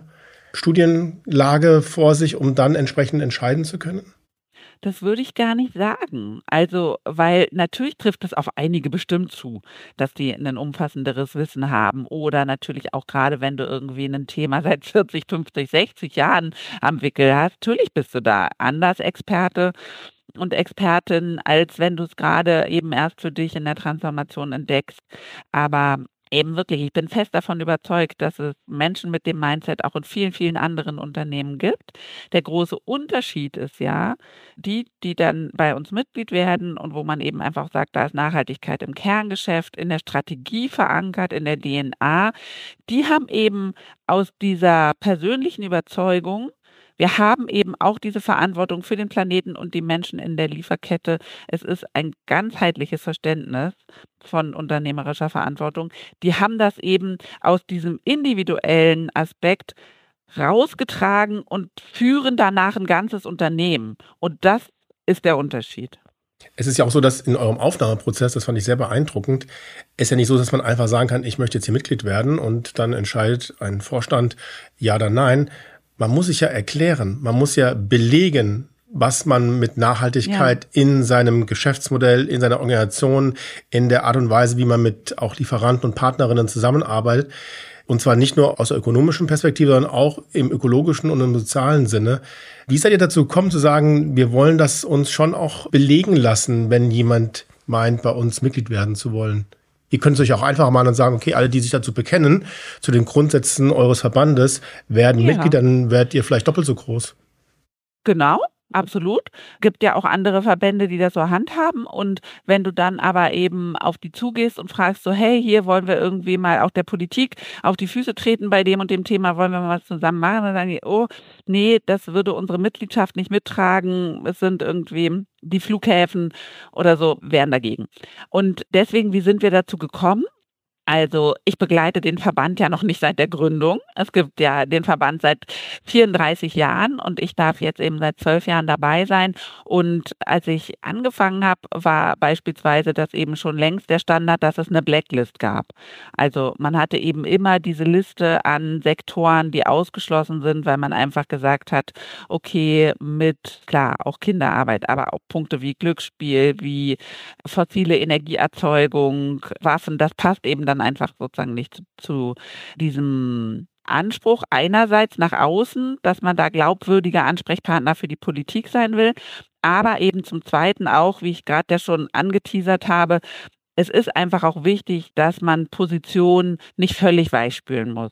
Studienlage vor sich, um dann entsprechend entscheiden zu können? Das würde ich gar nicht sagen. Also, weil natürlich trifft es auf einige bestimmt zu, dass die ein umfassenderes Wissen haben oder natürlich auch gerade, wenn du irgendwie ein Thema seit 40, 50, 60 Jahren am Wickel hast, natürlich bist du da anders Experte und Expertin, als wenn du es gerade eben erst für dich in der Transformation entdeckst. Aber eben wirklich, ich bin fest davon überzeugt, dass es Menschen mit dem Mindset auch in vielen, vielen anderen Unternehmen gibt. Der große Unterschied ist ja, die dann bei uns Mitglied werden und wo man eben einfach sagt, da ist Nachhaltigkeit im Kerngeschäft, in der Strategie verankert, in der DNA, die haben eben aus dieser persönlichen Überzeugung wir haben eben auch diese Verantwortung für den Planeten und die Menschen in der Lieferkette. Es ist ein ganzheitliches Verständnis von unternehmerischer Verantwortung. Die haben das eben aus diesem individuellen Aspekt rausgetragen und führen danach ein ganzes Unternehmen. Und das ist der Unterschied. Es ist ja auch so, dass in eurem Aufnahmeprozess, das fand ich sehr beeindruckend, ist ja nicht so, dass man einfach sagen kann, ich möchte jetzt hier Mitglied werden und dann entscheidet ein Vorstand ja oder nein. Man muss sich ja erklären, man muss ja belegen, was man mit Nachhaltigkeit in seinem Geschäftsmodell, in seiner Organisation, in der Art und Weise, wie man mit auch Lieferanten und Partnerinnen zusammenarbeitet. Und zwar nicht nur aus der ökonomischen Perspektive, sondern auch im ökologischen und im sozialen Sinne. Wie seid ihr dazu gekommen zu sagen, wir wollen das uns schon auch belegen lassen, wenn jemand meint, bei uns Mitglied werden zu wollen? Ihr könnt es euch auch einfach machen und sagen, okay, alle, die sich dazu bekennen, zu den Grundsätzen eures Verbandes, werden Mitglied, dann werdet ihr vielleicht doppelt so groß. Genau. Absolut. Gibt ja auch andere Verbände, die das so handhaben. Und wenn du dann aber eben auf die zugehst und fragst so, hey, hier wollen wir irgendwie mal auch der Politik auf die Füße treten bei dem und dem Thema, wollen wir mal was zusammen machen? Dann sagen die, oh, nee, das würde unsere Mitgliedschaft nicht mittragen. Es sind irgendwie die Flughäfen oder so, wären dagegen. Und deswegen, wie sind wir dazu gekommen? Also ich begleite den Verband ja noch nicht seit der Gründung. Es gibt ja den Verband seit 34 Jahren und ich darf jetzt eben seit 12 Jahren dabei sein. Und als ich angefangen habe, war beispielsweise das eben schon längst der Standard, dass es eine Blacklist gab. Also man hatte eben immer diese Liste an Sektoren, die ausgeschlossen sind, weil man einfach gesagt hat, okay, mit, klar, auch Kinderarbeit, aber auch Punkte wie Glücksspiel, wie fossile Energieerzeugung, Waffen, das passt eben dann einfach sozusagen nicht zu diesem Anspruch einerseits nach außen, dass man da glaubwürdiger Ansprechpartner für die Politik sein will, aber eben zum Zweiten auch, wie ich gerade ja schon angeteasert habe, es ist einfach auch wichtig, dass man Positionen nicht völlig weichspülen muss.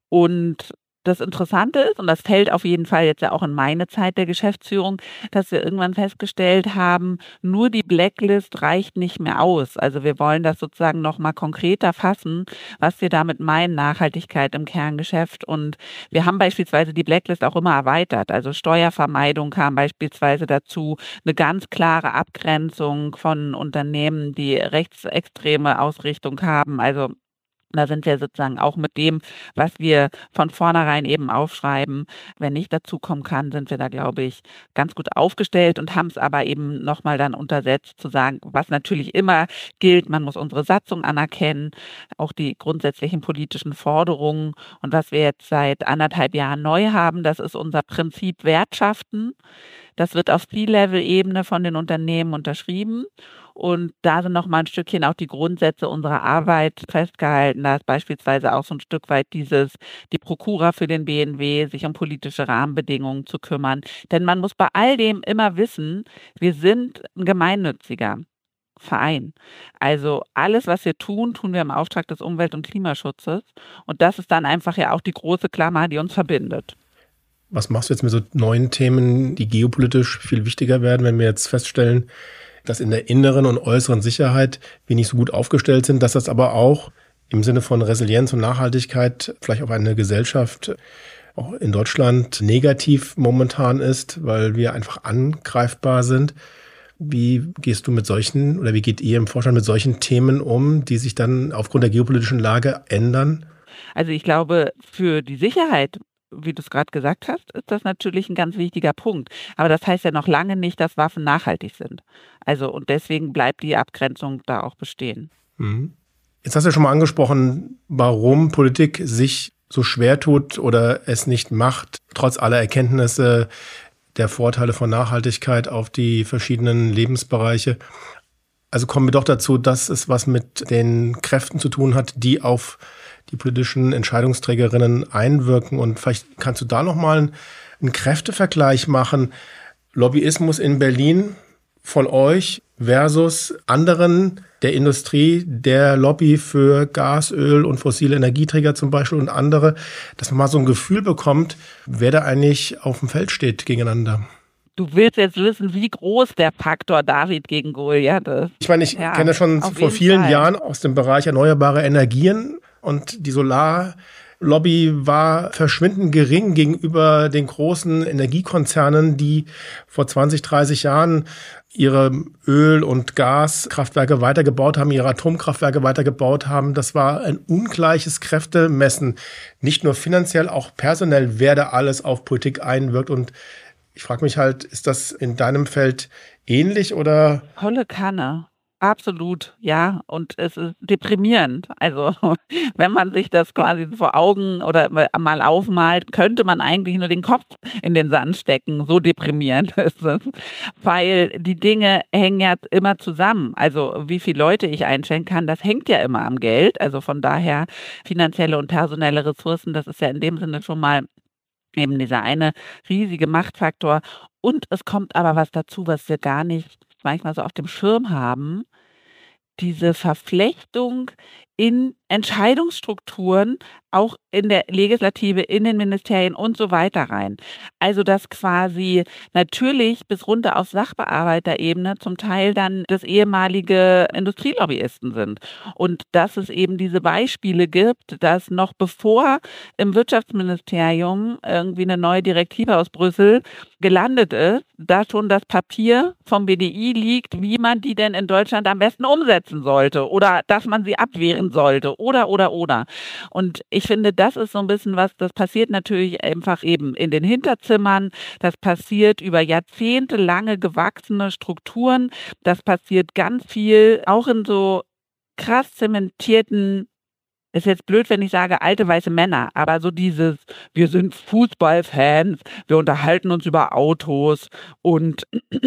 Und das Interessante ist, und das fällt auf jeden Fall jetzt ja auch in meine Zeit der Geschäftsführung, dass wir irgendwann festgestellt haben, nur die Blacklist reicht nicht mehr aus. Also wir wollen das sozusagen nochmal konkreter fassen, was wir damit meinen, Nachhaltigkeit im Kerngeschäft. Und wir haben beispielsweise die Blacklist auch immer erweitert. Also Steuervermeidung kam beispielsweise dazu, eine ganz klare Abgrenzung von Unternehmen, die rechtsextreme Ausrichtung haben. Also da sind wir sozusagen auch mit dem, was wir von vornherein eben aufschreiben, wenn nicht dazu kommen kann, sind wir da, glaube ich, ganz gut aufgestellt und haben es aber eben nochmal dann untersetzt, zu sagen, was natürlich immer gilt, man muss unsere Satzung anerkennen, auch die grundsätzlichen politischen Forderungen. Und was wir jetzt seit 1,5 Jahren neu haben, das ist unser Prinzip Wertschaften. Das wird auf C-Level-Ebene von den Unternehmen unterschrieben. Und da sind noch mal ein Stückchen auch die Grundsätze unserer Arbeit festgehalten. Da ist beispielsweise auch so ein Stück weit die Prokura für den BNW, sich um politische Rahmenbedingungen zu kümmern. Denn man muss bei all dem immer wissen, wir sind ein gemeinnütziger Verein. Also alles, was wir tun, tun wir im Auftrag des Umwelt- und Klimaschutzes. Und das ist dann einfach ja auch die große Klammer, die uns verbindet. Was machst du jetzt mit so neuen Themen, die geopolitisch viel wichtiger werden, wenn wir jetzt feststellen, dass in der inneren und äußeren Sicherheit wir nicht so gut aufgestellt sind, dass das aber auch im Sinne von Resilienz und Nachhaltigkeit vielleicht auf eine Gesellschaft auch in Deutschland negativ momentan ist, weil wir einfach angreifbar sind. Wie gehst du mit solchen oder wie geht ihr im Vorstand mit solchen Themen um, die sich dann aufgrund der geopolitischen Lage ändern? Also ich glaube, für die Sicherheit, wie du es gerade gesagt hast, ist das natürlich ein ganz wichtiger Punkt. Aber das heißt ja noch lange nicht, dass Waffen nachhaltig sind. Also und deswegen bleibt die Abgrenzung da auch bestehen. Jetzt hast du schon mal angesprochen, warum Politik sich so schwer tut oder es nicht macht, trotz aller Erkenntnisse der Vorteile von Nachhaltigkeit auf die verschiedenen Lebensbereiche. Also kommen wir doch dazu, dass es was mit den Kräften zu tun hat, die auf die politischen Entscheidungsträgerinnen einwirken. Und vielleicht kannst du da nochmal einen Kräftevergleich machen. Lobbyismus in Berlin von euch versus anderen der Industrie, der Lobby für Gas, Öl und fossile Energieträger zum Beispiel und andere, dass man mal so ein Gefühl bekommt, wer da eigentlich auf dem Feld steht gegeneinander. Du willst jetzt wissen, wie groß der Faktor David gegen Goliath ist. Ich meine, ich kenne schon vor vielen Jahren aus dem Bereich erneuerbare Energien und die Lobby war verschwindend gering gegenüber den großen Energiekonzernen, die vor 20, 30 Jahren ihre Öl- und Gaskraftwerke weitergebaut haben, ihre Atomkraftwerke weitergebaut haben. Das war ein ungleiches Kräftemessen, nicht nur finanziell, auch personell, wer da alles auf Politik einwirkt. Und ich frage mich halt, ist das in deinem Feld ähnlich oder? Volle Kanne. Absolut, ja. Und es ist deprimierend. Also, wenn man sich das quasi vor Augen oder mal aufmalt, könnte man eigentlich nur den Kopf in den Sand stecken. So deprimierend ist es. Weil die Dinge hängen ja immer zusammen. Also, wie viele Leute ich einstellen kann, das hängt ja immer am Geld. Also von daher finanzielle und personelle Ressourcen, das ist ja in dem Sinne schon mal eben dieser eine riesige Machtfaktor. Und es kommt aber was dazu, was wir gar nicht manchmal so auf dem Schirm haben. Diese Verflechtung in Entscheidungsstrukturen, auch in der Legislative, in den Ministerien und so weiter rein. Also dass quasi natürlich bis runter auf Sachbearbeiterebene zum Teil dann das ehemalige Industrielobbyisten sind. Und dass es eben diese Beispiele gibt, dass noch bevor im Wirtschaftsministerium irgendwie eine neue Direktive aus Brüssel gelandet ist, da schon das Papier vom BDI liegt, wie man die denn in Deutschland am besten umsetzen sollte oder dass man sie abwehren sollte oder. Und ich finde, das ist so ein bisschen was, das passiert natürlich einfach eben in den Hinterzimmern, das passiert über jahrzehntelange gewachsene Strukturen, das passiert ganz viel auch in so krass zementierten, ist jetzt blöd, wenn ich sage alte weiße Männer, aber so dieses, wir sind Fußballfans, wir unterhalten uns über Autos und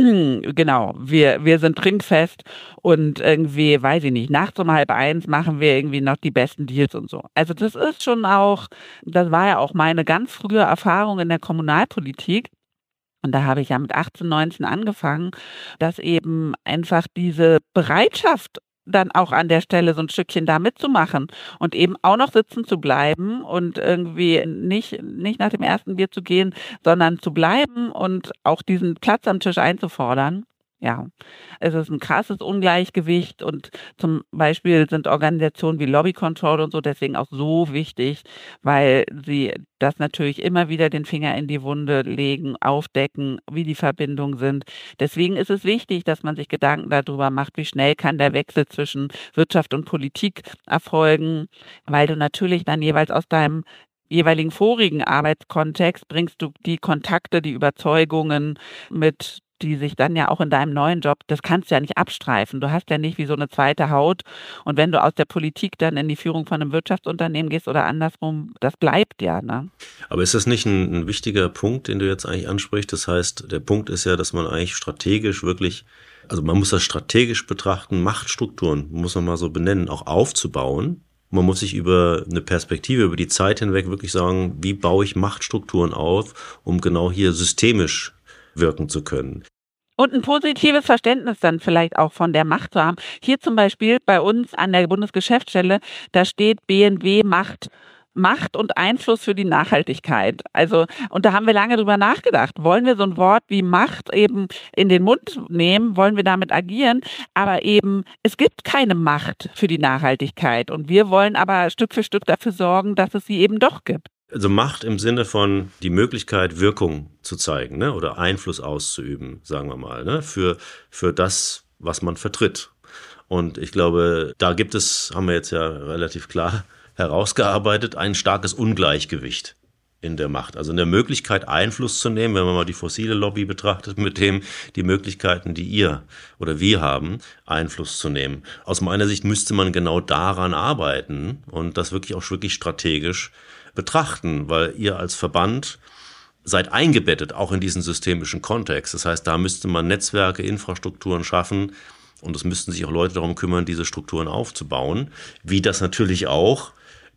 genau, wir sind trinkfest und irgendwie, weiß ich nicht, nachts um 12:30 machen wir irgendwie noch die besten Deals und so. Also das ist schon auch, das war ja auch meine ganz frühe Erfahrung in der Kommunalpolitik. Und da habe ich ja mit 18, 19 angefangen, dass eben einfach diese Bereitschaft dann auch an der Stelle so ein Stückchen da mitzumachen und eben auch noch sitzen zu bleiben und irgendwie nicht nach dem ersten Bier zu gehen, sondern zu bleiben und auch diesen Platz am Tisch einzufordern. Ja, es ist ein krasses Ungleichgewicht und zum Beispiel sind Organisationen wie Lobby Control und so deswegen auch so wichtig, weil sie das natürlich immer wieder den Finger in die Wunde legen, aufdecken, wie die Verbindungen sind. Deswegen ist es wichtig, dass man sich Gedanken darüber macht, wie schnell kann der Wechsel zwischen Wirtschaft und Politik erfolgen, weil du natürlich dann jeweils aus deinem jeweiligen vorigen Arbeitskontext bringst du die Kontakte, die Überzeugungen mit, die sich dann ja auch in deinem neuen Job, das kannst du ja nicht abstreifen. Du hast ja nicht wie so eine zweite Haut. Und wenn du aus der Politik dann in die Führung von einem Wirtschaftsunternehmen gehst oder andersrum, das bleibt ja, ne? Aber ist das nicht ein wichtiger Punkt, den du jetzt eigentlich ansprichst? Das heißt, der Punkt ist ja, dass man eigentlich strategisch wirklich, also man muss das strategisch betrachten, Machtstrukturen, muss man mal so benennen, auch aufzubauen. Man muss sich über eine Perspektive, über die Zeit hinweg wirklich sagen, wie baue ich Machtstrukturen auf, um genau hier systemisch wirken zu können. Und ein positives Verständnis dann vielleicht auch von der Macht zu haben. Hier zum Beispiel bei uns an der Bundesgeschäftsstelle, da steht BNW Macht und Einfluss für die Nachhaltigkeit. Also, und da haben wir lange drüber nachgedacht. Wollen wir so ein Wort wie Macht eben in den Mund nehmen? Wollen wir damit agieren? Aber eben, es gibt keine Macht für die Nachhaltigkeit. Und wir wollen aber Stück für Stück dafür sorgen, dass es sie eben doch gibt. Also Macht im Sinne von die Möglichkeit, Wirkung zu zeigen, ne? Oder Einfluss auszuüben, sagen wir mal, ne? Für das, was man vertritt. Und ich glaube, da gibt es, haben wir jetzt ja relativ klar herausgearbeitet, ein starkes Ungleichgewicht in der Macht. Also in der Möglichkeit, Einfluss zu nehmen, wenn man mal die fossile Lobby betrachtet, mit dem die Möglichkeiten, die ihr oder wir haben, Einfluss zu nehmen. Aus meiner Sicht müsste man genau daran arbeiten und das wirklich strategisch betrachten, weil ihr als Verband seid eingebettet, auch in diesen systemischen Kontext. Das heißt, da müsste man Netzwerke, Infrastrukturen schaffen und es müssten sich auch Leute darum kümmern, diese Strukturen aufzubauen, wie das natürlich auch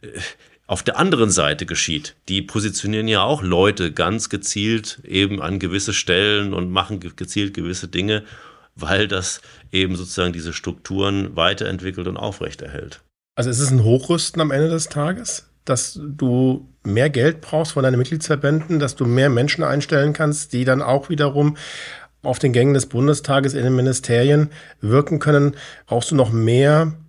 auf der anderen Seite geschieht. Die positionieren ja auch Leute ganz gezielt eben an gewisse Stellen und machen gezielt gewisse Dinge, weil das eben sozusagen diese Strukturen weiterentwickelt und aufrechterhält. Also ist es ein Hochrüsten am Ende des Tages, dass du mehr Geld brauchst von deinen Mitgliedsverbänden, dass du mehr Menschen einstellen kannst, die dann auch wiederum auf den Gängen des Bundestages in den Ministerien wirken können? Brauchst du noch mehr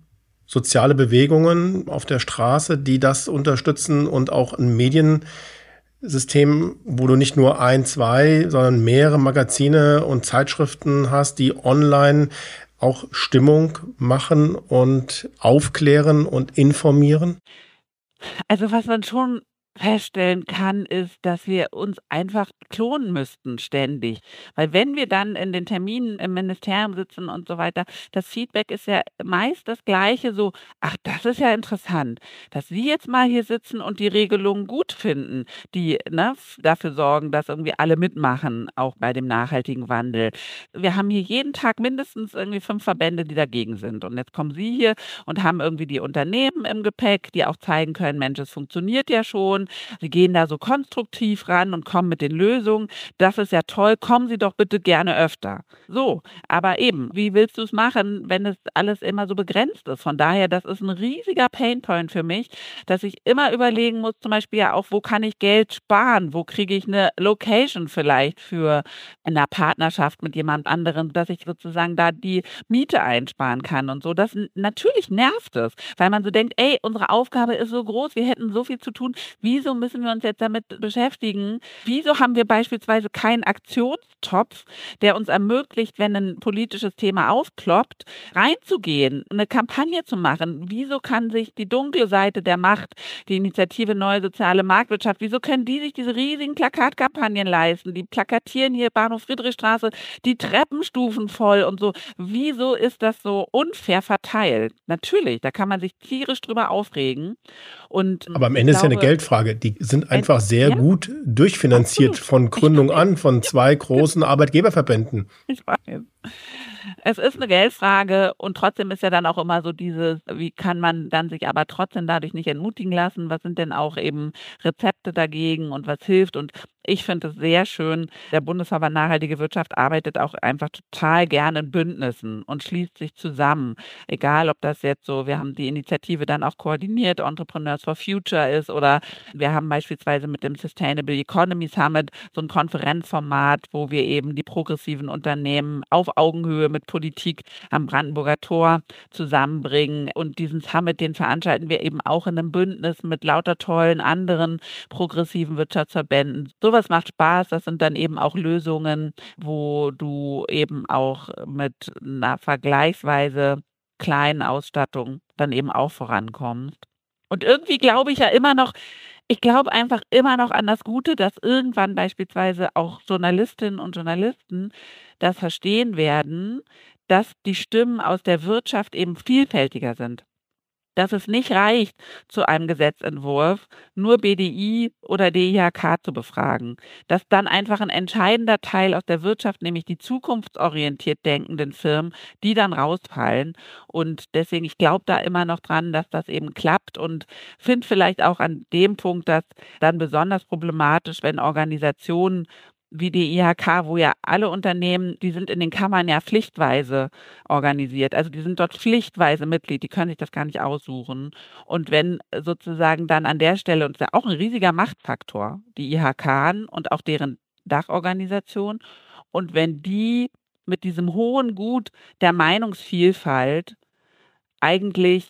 soziale Bewegungen auf der Straße, die das unterstützen und auch ein Mediensystem, wo du nicht nur ein, zwei, sondern mehrere Magazine und Zeitschriften hast, die online auch Stimmung machen und aufklären und informieren? Also was man schon feststellen kann, ist, dass wir uns einfach klonen müssten ständig. Weil wenn wir dann in den Terminen im Ministerium sitzen und so weiter, das Feedback ist ja meist das gleiche, so, ach, das ist ja interessant, dass Sie jetzt mal hier sitzen und die Regelungen gut finden, die dafür sorgen, dass irgendwie alle mitmachen, auch bei dem nachhaltigen Wandel. Wir haben hier jeden Tag mindestens irgendwie 5 Verbände, die dagegen sind. Und jetzt kommen Sie hier und haben irgendwie die Unternehmen im Gepäck, die auch zeigen können, Mensch, es funktioniert ja schon. Sie gehen da so konstruktiv ran und kommen mit den Lösungen. Das ist ja toll. Kommen Sie doch bitte gerne öfter. So, aber eben, wie willst du es machen, wenn es alles immer so begrenzt ist? Von daher, das ist ein riesiger Painpoint für mich, dass ich immer überlegen muss, zum Beispiel ja auch, wo kann ich Geld sparen? Wo kriege ich eine Location vielleicht für eine Partnerschaft mit jemand anderem, dass ich sozusagen da die Miete einsparen kann und so. Natürlich nervt es, weil man so denkt, ey, unsere Aufgabe ist so groß, wir hätten so viel zu tun. Wieso müssen wir uns jetzt damit beschäftigen? Wieso haben wir beispielsweise keinen Aktionstopf, der uns ermöglicht, wenn ein politisches Thema aufploppt, reinzugehen, eine Kampagne zu machen? Wieso kann sich die dunkle Seite der Macht, die Initiative Neue Soziale Marktwirtschaft, wieso können die sich diese riesigen Plakatkampagnen leisten? Die plakatieren hier Bahnhof Friedrichstraße die Treppenstufen voll und so. Wieso ist das so unfair verteilt? Natürlich, da kann man sich tierisch drüber aufregen. Und Aber am ich Ende ist ja eine glaube, Geldfrage. Die sind einfach sehr ja, gut durchfinanziert absolut. von Ich Gründung weiß. an, von 2 großen Arbeitgeberverbänden. Ich weiß. Es ist eine Geldfrage und trotzdem ist ja dann auch immer so dieses, wie kann man dann sich aber trotzdem dadurch nicht entmutigen lassen? Was sind denn auch eben Rezepte dagegen und was hilft? Und ich finde es sehr schön. Der Bundesverband Nachhaltige Wirtschaft arbeitet auch einfach total gerne in Bündnissen und schließt sich zusammen. Egal, ob das jetzt so, wir haben die Initiative dann auch koordiniert, Entrepreneurs for Future ist, oder wir haben beispielsweise mit dem Sustainable Economy Summit so ein Konferenzformat, wo wir eben die progressiven Unternehmen auf Augenhöhe mit Politik am Brandenburger Tor zusammenbringen. Und diesen Summit, den veranstalten wir eben auch in einem Bündnis mit lauter tollen anderen progressiven Wirtschaftsverbänden. Sowas macht Spaß. Das sind dann eben auch Lösungen, wo du eben auch mit einer vergleichsweise kleinen Ausstattung dann eben auch vorankommst. Und irgendwie glaube ich ja immer noch, ich glaube einfach immer noch an das Gute, dass irgendwann beispielsweise auch Journalistinnen und Journalisten das verstehen werden, dass die Stimmen aus der Wirtschaft eben vielfältiger sind. Dass es nicht reicht, zu einem Gesetzentwurf nur BDI oder DIHK zu befragen. Dass dann einfach ein entscheidender Teil aus der Wirtschaft, nämlich die zukunftsorientiert denkenden Firmen, die dann rausfallen. Und deswegen, ich glaube da immer noch dran, dass das eben klappt und finde vielleicht auch an dem Punkt das dann besonders problematisch, wenn Organisationen wie die IHK, wo ja alle Unternehmen, die sind in den Kammern ja pflichtweise organisiert. Also die sind dort pflichtweise Mitglied, die können sich das gar nicht aussuchen. Und wenn sozusagen dann an der Stelle, und das ist ja auch ein riesiger Machtfaktor, die IHK und auch deren Dachorganisation, und wenn die mit diesem hohen Gut der Meinungsvielfalt eigentlich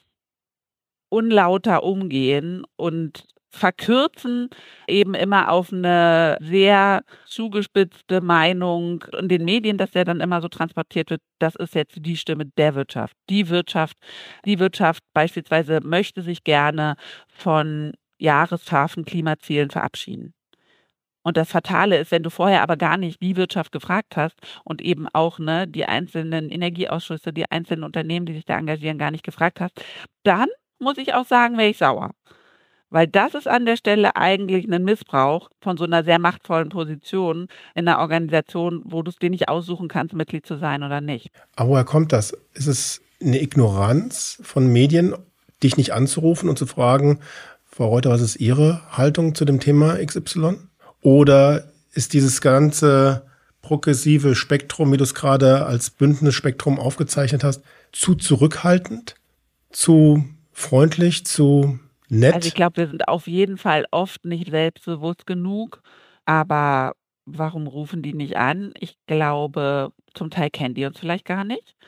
unlauter umgehen und verkürzen eben immer auf eine sehr zugespitzte Meinung in den Medien, dass der dann immer so transportiert wird, das ist jetzt die Stimme der Wirtschaft. Die Wirtschaft beispielsweise möchte sich gerne von jahresscharfen Klimazielen verabschieden. Und das Fatale ist, wenn du vorher aber gar nicht die Wirtschaft gefragt hast und eben auch die einzelnen Energieausschüsse, die einzelnen Unternehmen, die sich da engagieren, gar nicht gefragt hast, dann muss ich auch sagen, wäre ich sauer. Weil das ist an der Stelle eigentlich ein Missbrauch von so einer sehr machtvollen Position in einer Organisation, wo du es dir nicht aussuchen kannst, Mitglied zu sein oder nicht. Aber woher kommt das? Ist es eine Ignoranz von Medien, dich nicht anzurufen und zu fragen, Frau Reuter, was ist Ihre Haltung zu dem Thema XY? Oder ist dieses ganze progressive Spektrum, wie du es gerade als Bündnisspektrum aufgezeichnet hast, zu zurückhaltend, zu freundlich, zu nett? Also ich glaube, wir sind auf jeden Fall oft nicht selbstbewusst genug, aber warum rufen die nicht an? Ich glaube, zum Teil kennen die uns vielleicht gar nicht.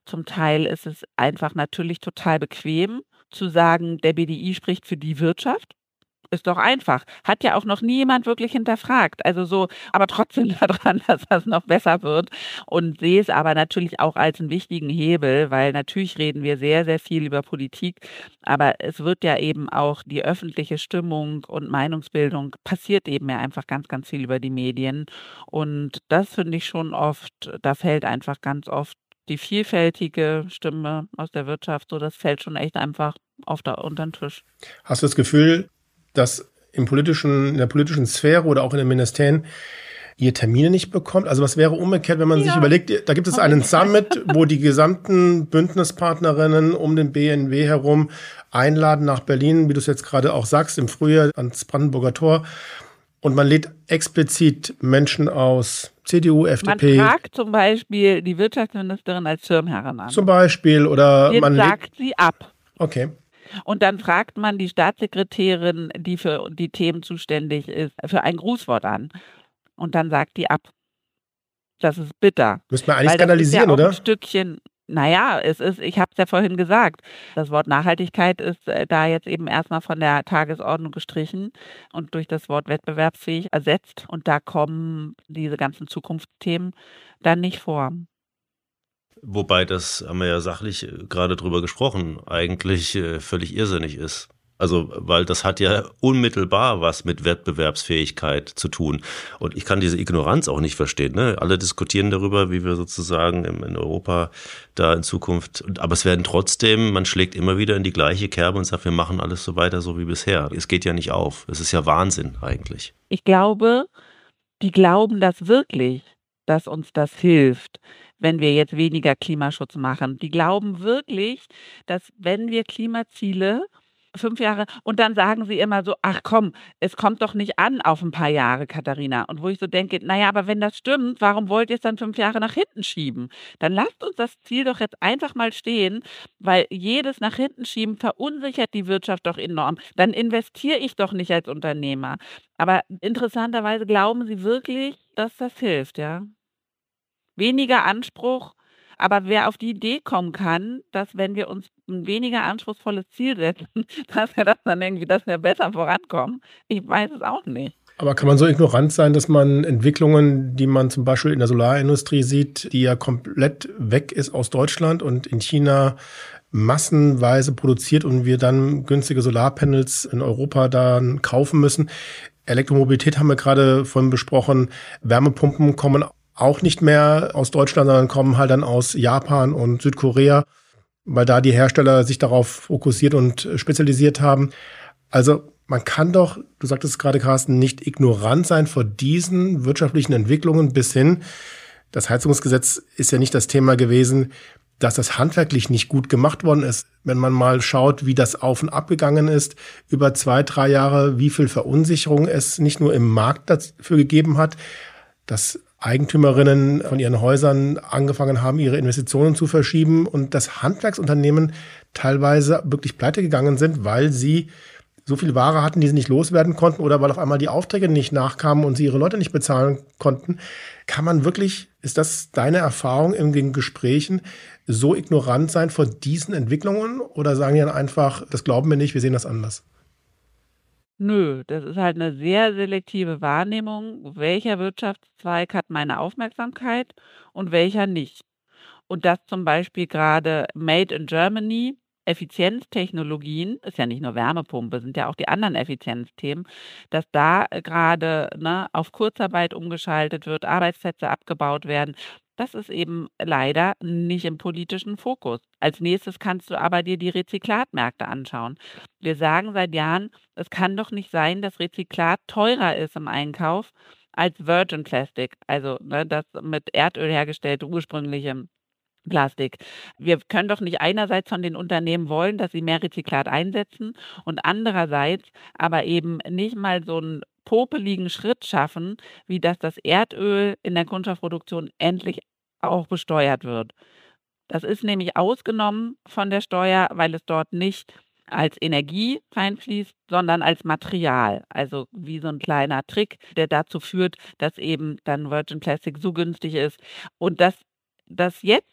Zum Teil ist es einfach natürlich total bequem zu sagen, der BDI spricht für die Wirtschaft. Ist doch einfach. Hat ja auch noch nie jemand wirklich hinterfragt. Also so, aber trotzdem daran, dass das noch besser wird. Und sehe es aber natürlich auch als einen wichtigen Hebel, weil natürlich reden wir sehr, sehr viel über Politik, aber es wird ja eben auch die öffentliche Stimmung und Meinungsbildung passiert eben ja einfach ganz, ganz viel über die Medien. Und das finde ich schon oft, da fällt einfach ganz oft die vielfältige Stimme aus der Wirtschaft, so das fällt schon echt einfach oft unter den Tisch. Hast du das Gefühl, dass in der politischen Sphäre oder auch in den Ministerien ihr Termine nicht bekommt? Also was wäre umgekehrt, wenn man sich überlegt, da gibt es einen Summit, wo die gesamten Bündnispartnerinnen um den BNW herum einladen nach Berlin, wie du es jetzt gerade auch sagst, im Frühjahr ans Brandenburger Tor. Und man lädt explizit Menschen aus CDU, FDP. Man fragt zum Beispiel die Wirtschaftsministerin als Schirmherrin an. Zum Beispiel. Oder Den man sagt sie ab. Okay. Und dann fragt man die Staatssekretärin, die für die Themen zuständig ist, für ein Grußwort an. Und dann sagt die ab. Das ist bitter. Müsste man eigentlich skandalisieren, oder? Ein Stückchen, naja, ich habe es ja vorhin gesagt, das Wort Nachhaltigkeit ist da jetzt eben erstmal von der Tagesordnung gestrichen und durch das Wort wettbewerbsfähig ersetzt. Und da kommen diese ganzen Zukunftsthemen dann nicht vor. Wobei, das haben wir ja sachlich gerade drüber gesprochen, eigentlich völlig irrsinnig ist. Also, weil das hat ja unmittelbar was mit Wettbewerbsfähigkeit zu tun. Und ich kann diese Ignoranz auch nicht verstehen. Ne? Alle diskutieren darüber, wie wir sozusagen in Europa da in Zukunft, aber es werden trotzdem, man schlägt immer wieder in die gleiche Kerbe und sagt, wir machen alles so weiter, so wie bisher. Es geht ja nicht auf. Es ist ja Wahnsinn eigentlich. Ich glaube, die glauben das wirklich, dass uns das hilft, wenn wir jetzt weniger Klimaschutz machen. Die glauben wirklich, dass wenn wir Klimaziele 5 Jahre und dann sagen sie immer so, ach komm, es kommt doch nicht an auf ein paar Jahre, Katharina. Und wo ich so denke, naja, aber wenn das stimmt, warum wollt ihr es dann 5 Jahre nach hinten schieben? Dann lasst uns das Ziel doch jetzt einfach mal stehen, weil jedes nach hinten schieben verunsichert die Wirtschaft doch enorm. Dann investiere ich doch nicht als Unternehmer. Aber interessanterweise glauben sie wirklich, dass das hilft, ja. Weniger Anspruch, aber wer auf die Idee kommen kann, dass wenn wir uns ein weniger anspruchsvolles Ziel setzen, dass wir das dann irgendwie, dass wir besser vorankommen, ich weiß es auch nicht. Aber kann man so ignorant sein, dass man Entwicklungen, die man zum Beispiel in der Solarindustrie sieht, die ja komplett weg ist aus Deutschland und in China massenweise produziert und wir dann günstige Solarpanels in Europa dann kaufen müssen? Elektromobilität haben wir gerade vorhin besprochen, Wärmepumpen kommen auch nicht mehr aus Deutschland, sondern kommen halt dann aus Japan und Südkorea, weil da die Hersteller sich darauf fokussiert und spezialisiert haben. Also man kann doch, du sagtest es gerade, Carsten, nicht ignorant sein vor diesen wirtschaftlichen Entwicklungen bis hin. Das Heizungsgesetz ist ja nicht das Thema gewesen, dass das handwerklich nicht gut gemacht worden ist. Wenn man mal schaut, wie das auf und ab gegangen ist, über 2-3 Jahre, wie viel Verunsicherung es nicht nur im Markt dafür gegeben hat, dass Eigentümerinnen von ihren Häusern angefangen haben, ihre Investitionen zu verschieben und dass Handwerksunternehmen teilweise wirklich pleite gegangen sind, weil sie so viel Ware hatten, die sie nicht loswerden konnten oder weil auf einmal die Aufträge nicht nachkamen und sie ihre Leute nicht bezahlen konnten. Kann man wirklich, ist das deine Erfahrung in den Gesprächen, so ignorant sein vor diesen Entwicklungen oder sagen die dann einfach, das glauben wir nicht, wir sehen das anders? Nö, das ist halt eine sehr selektive Wahrnehmung, welcher Wirtschaftszweig hat meine Aufmerksamkeit und welcher nicht. Und dass zum Beispiel gerade Made in Germany, Effizienztechnologien, ist ja nicht nur Wärmepumpe, sind ja auch die anderen Effizienzthemen, dass da gerade auf Kurzarbeit umgeschaltet wird, Arbeitsplätze abgebaut werden. Das ist eben leider nicht im politischen Fokus. Als nächstes kannst du aber dir die Rezyklatmärkte anschauen. Wir sagen seit Jahren, es kann doch nicht sein, dass Rezyklat teurer ist im Einkauf als Virgin Plastic, also das mit Erdöl hergestellte ursprüngliche Plastik. Wir können doch nicht einerseits von den Unternehmen wollen, dass sie mehr Rezyklat einsetzen und andererseits aber eben nicht mal so einen popeligen Schritt schaffen, wie dass das Erdöl in der Kunststoffproduktion endlich auch besteuert wird. Das ist nämlich ausgenommen von der Steuer, weil es dort nicht als Energie reinfließt, sondern als Material. Also wie so ein kleiner Trick, der dazu führt, dass eben dann Virgin Plastic so günstig ist. Und dass jetzt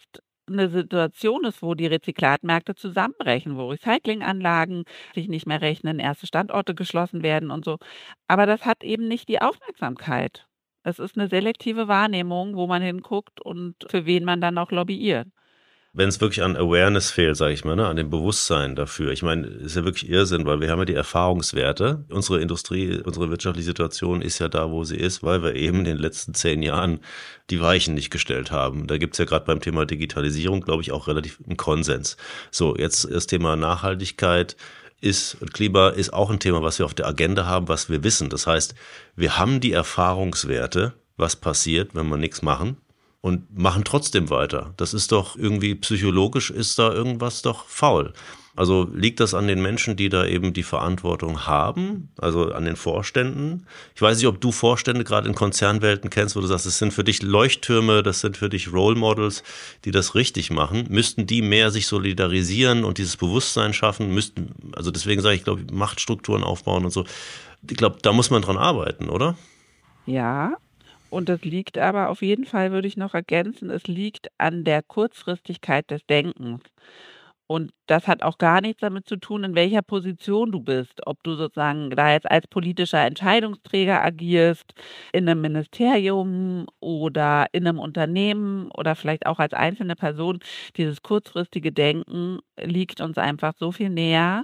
eine Situation ist, wo die Rezyklatmärkte zusammenbrechen, wo Recyclinganlagen sich nicht mehr rechnen, erste Standorte geschlossen werden und so. Aber das hat eben nicht die Aufmerksamkeit. Es ist eine selektive Wahrnehmung, wo man hinguckt und für wen man dann auch lobbyiert. Wenn es wirklich an Awareness fehlt, sage ich mal, ne, an dem Bewusstsein dafür. Ich meine, ist ja wirklich Irrsinn, weil wir haben ja die Erfahrungswerte. Unsere Industrie, unsere wirtschaftliche Situation ist ja da, wo sie ist, weil wir eben in den letzten 10 Jahren die Weichen nicht gestellt haben. Da gibt's ja gerade beim Thema Digitalisierung, glaube ich, auch relativ einen Konsens. So, jetzt das Thema Nachhaltigkeit und Klima ist auch ein Thema, was wir auf der Agenda haben, was wir wissen. Das heißt, wir haben die Erfahrungswerte, was passiert, wenn wir nichts machen. Und machen trotzdem weiter. Das ist doch irgendwie psychologisch, ist da irgendwas doch faul. Also liegt das an den Menschen, die da eben die Verantwortung haben, also an den Vorständen? Ich weiß nicht, ob du Vorstände gerade in Konzernwelten kennst, wo du sagst, das sind für dich Leuchttürme, das sind für dich Role Models, die das richtig machen. Müssten die mehr sich solidarisieren und dieses Bewusstsein schaffen? Also deswegen sage ich, glaube ich, Machtstrukturen aufbauen und so. Ich glaube, da muss man dran arbeiten, oder? Ja. Und es liegt aber auf jeden Fall, würde ich noch ergänzen, es liegt an der Kurzfristigkeit des Denkens. Und das hat auch gar nichts damit zu tun, in welcher Position du bist. Ob du sozusagen da jetzt als politischer Entscheidungsträger agierst, in einem Ministerium oder in einem Unternehmen oder vielleicht auch als einzelne Person. Dieses kurzfristige Denken liegt uns einfach so viel näher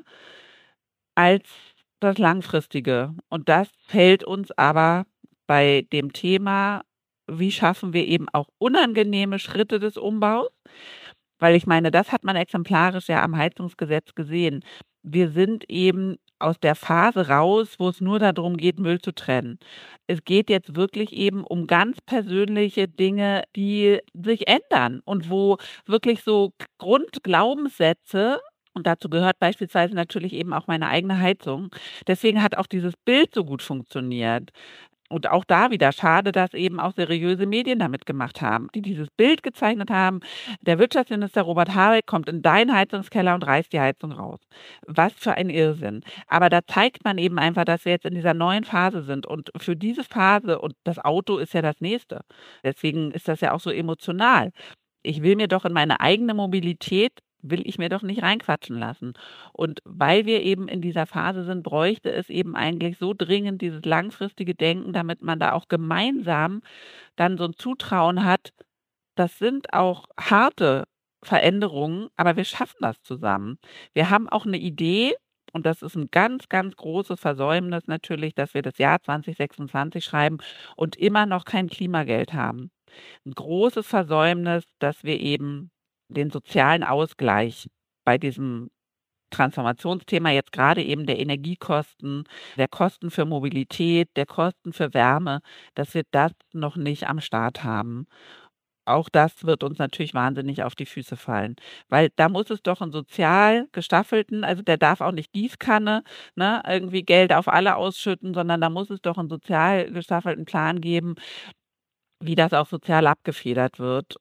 als das Langfristige. Und das fällt uns aber bei dem Thema, wie schaffen wir eben auch unangenehme Schritte des Umbaus? Weil ich meine, das hat man exemplarisch ja am Heizungsgesetz gesehen. Wir sind eben aus der Phase raus, wo es nur darum geht, Müll zu trennen. Es geht jetzt wirklich eben um ganz persönliche Dinge, die sich ändern und wo wirklich so Grundglaubenssätze, und dazu gehört beispielsweise natürlich eben auch meine eigene Heizung. Deswegen hat auch dieses Bild so gut funktioniert. Und auch da wieder schade, dass eben auch seriöse Medien damit gemacht haben, die dieses Bild gezeichnet haben. Der Wirtschaftsminister Robert Habeck kommt in deinen Heizungskeller und reißt die Heizung raus. Was für ein Irrsinn. Aber da zeigt man eben einfach, dass wir jetzt in dieser neuen Phase sind. Und für diese Phase, und das Auto ist ja das nächste. Deswegen ist das ja auch so emotional. Ich will mir doch in meine eigene Mobilität will ich mir doch nicht reinquatschen lassen. Und weil wir eben in dieser Phase sind, bräuchte es eben eigentlich so dringend dieses langfristige Denken, damit man da auch gemeinsam dann so ein Zutrauen hat. Das sind auch harte Veränderungen, aber wir schaffen das zusammen. Wir haben auch eine Idee, und das ist ein ganz, ganz großes Versäumnis natürlich, dass wir das Jahr 2026 schreiben und immer noch kein Klimageld haben. Ein großes Versäumnis, dass wir eben den sozialen Ausgleich bei diesem Transformationsthema, jetzt gerade eben der Energiekosten, der Kosten für Mobilität, der Kosten für Wärme, dass wir das noch nicht am Start haben. Auch das wird uns natürlich wahnsinnig auf die Füße fallen, weil da muss es doch einen sozial gestaffelten, also der darf auch nicht Gießkanne, ne, irgendwie Geld auf alle ausschütten, sondern da muss es doch einen sozial gestaffelten Plan geben, wie das auch sozial abgefedert wird.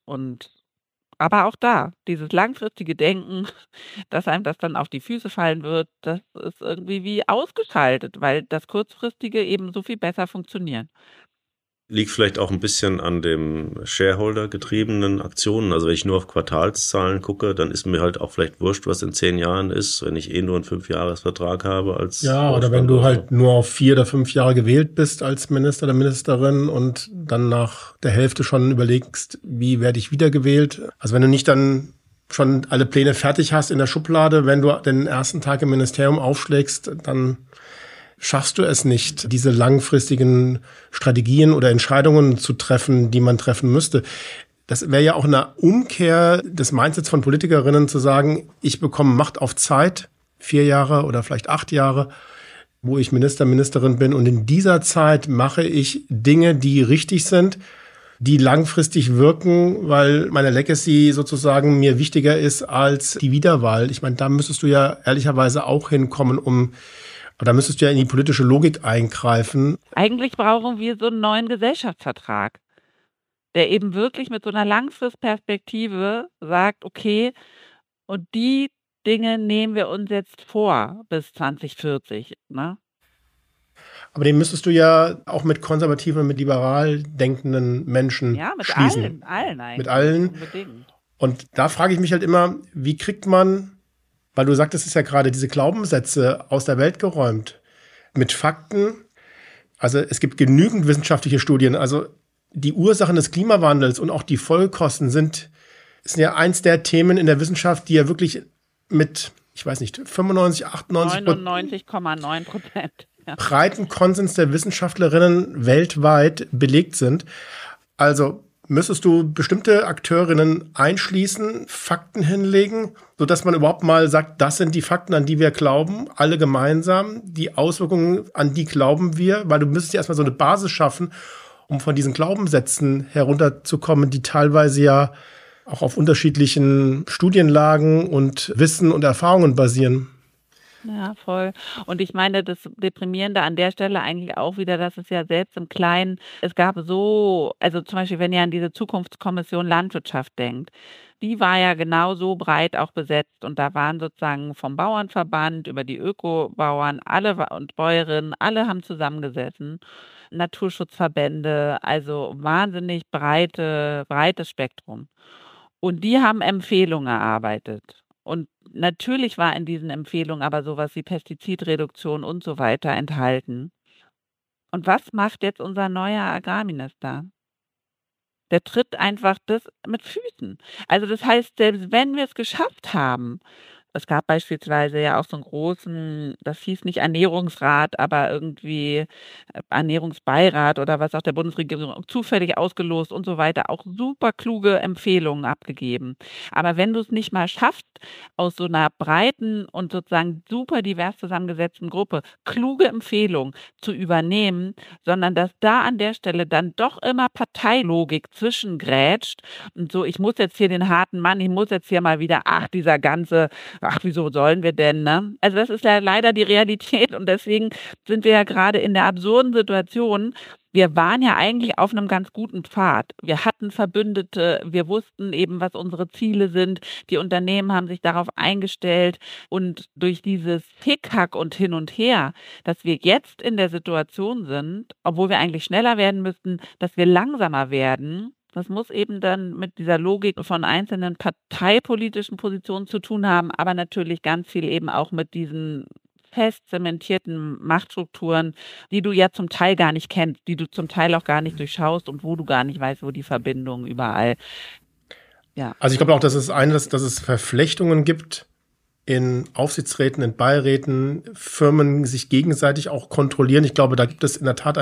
Aber auch da, dieses langfristige Denken, dass einem das dann auf die Füße fallen wird, das ist irgendwie wie ausgeschaltet, weil das Kurzfristige eben so viel besser funktioniert. Liegt vielleicht auch ein bisschen an dem Shareholder-getriebenen Aktionen. Also wenn ich nur auf Quartalszahlen gucke, dann ist mir halt auch vielleicht wurscht, was in 10 Jahren ist, wenn ich nur einen 5-Jahres-Vertrag habe als Ja, oder wenn du halt nur auf 4 oder 5 Jahre gewählt bist als Minister oder Ministerin und dann nach der Hälfte schon überlegst, wie werde ich wiedergewählt. Also wenn du nicht dann schon alle Pläne fertig hast in der Schublade, wenn du den ersten Tag im Ministerium aufschlägst, dann schaffst du es nicht, diese langfristigen Strategien oder Entscheidungen zu treffen, die man treffen müsste. Das wäre ja auch eine Umkehr des Mindsets von Politikerinnen zu sagen, ich bekomme Macht auf Zeit, 4 Jahre oder vielleicht 8 Jahre, wo ich Ministerin bin. Und in dieser Zeit mache ich Dinge, die richtig sind, die langfristig wirken, weil meine Legacy sozusagen mir wichtiger ist als die Wiederwahl. Ich meine, da müsstest du ja ehrlicherweise auch hinkommen, da müsstest du ja in die politische Logik eingreifen. Eigentlich brauchen wir so einen neuen Gesellschaftsvertrag, der eben wirklich mit so einer Langfristperspektive sagt, okay, und die Dinge nehmen wir uns jetzt vor bis 2040, ne? Aber den müsstest du ja auch mit konservativen und mit liberal denkenden Menschen Ja, mit schließen. allen eigentlich. Mit allen. Unbedingt. Und da frage ich mich halt immer, wie kriegt man, weil du sagtest es ja gerade, diese Glaubenssätze aus der Welt geräumt mit Fakten. Also es gibt genügend wissenschaftliche Studien. Also die Ursachen des Klimawandels und auch die Folgekosten sind ja eins der Themen in der Wissenschaft, die ja wirklich mit, ich weiß nicht, 95, 99,9%. Ja. Breiten Konsens der Wissenschaftlerinnen weltweit belegt sind. Also müsstest du bestimmte Akteurinnen einschließen, Fakten hinlegen, sodass man überhaupt mal sagt, das sind die Fakten, an die wir glauben, alle gemeinsam. Die Auswirkungen, an die glauben wir, weil du müsstest ja erstmal so eine Basis schaffen, um von diesen Glaubenssätzen herunterzukommen, die teilweise ja auch auf unterschiedlichen Studienlagen und Wissen und Erfahrungen basieren. Ja, voll. Und ich meine, das Deprimierende an der Stelle eigentlich auch wieder, dass es ja selbst im Kleinen, es gab also zum Beispiel, wenn ihr an diese Zukunftskommission Landwirtschaft denkt, die war ja genauso breit auch besetzt und da waren sozusagen vom Bauernverband über die Ökobauern alle und Bäuerinnen, alle haben zusammengesessen, Naturschutzverbände, also wahnsinnig breites Spektrum. Und die haben Empfehlungen erarbeitet. Und natürlich war in diesen Empfehlungen aber sowas wie Pestizidreduktion und so weiter enthalten. Und was macht jetzt unser neuer Agrarminister? Der tritt einfach das mit Füßen. Also das heißt, selbst wenn wir es geschafft haben, es gab beispielsweise ja auch so einen großen, das hieß nicht Ernährungsrat, aber irgendwie Ernährungsbeirat oder was auch der Bundesregierung zufällig ausgelost und so weiter, auch super kluge Empfehlungen abgegeben. Aber wenn du es nicht mal schaffst, aus so einer breiten und sozusagen super divers zusammengesetzten Gruppe kluge Empfehlungen zu übernehmen, sondern dass da an der Stelle dann doch immer Parteilogik zwischengrätscht und so, ich muss jetzt hier den harten Mann, ich muss jetzt hier mal wieder, wieso sollen wir denn, ne? Also das ist ja leider die Realität und deswegen sind wir ja gerade in der absurden Situation. Wir waren ja eigentlich auf einem ganz guten Pfad. Wir hatten Verbündete, wir wussten eben, was unsere Ziele sind. Die Unternehmen haben sich darauf eingestellt und durch dieses Hickhack und hin und her, dass wir jetzt in der Situation sind, obwohl wir eigentlich schneller werden müssten, dass wir langsamer werden. Das muss eben dann mit dieser Logik von einzelnen parteipolitischen Positionen zu tun haben, aber natürlich ganz viel eben auch mit diesen fest zementierten Machtstrukturen, die du ja zum Teil gar nicht kennst, die du zum Teil auch gar nicht durchschaust und wo du gar nicht weißt, wo die Verbindungen überall. Ja. Also ich glaube auch, dass es Verflechtungen gibt in Aufsichtsräten, in Beiräten, Firmen sich gegenseitig auch kontrollieren. Ich glaube, da gibt es in der Tat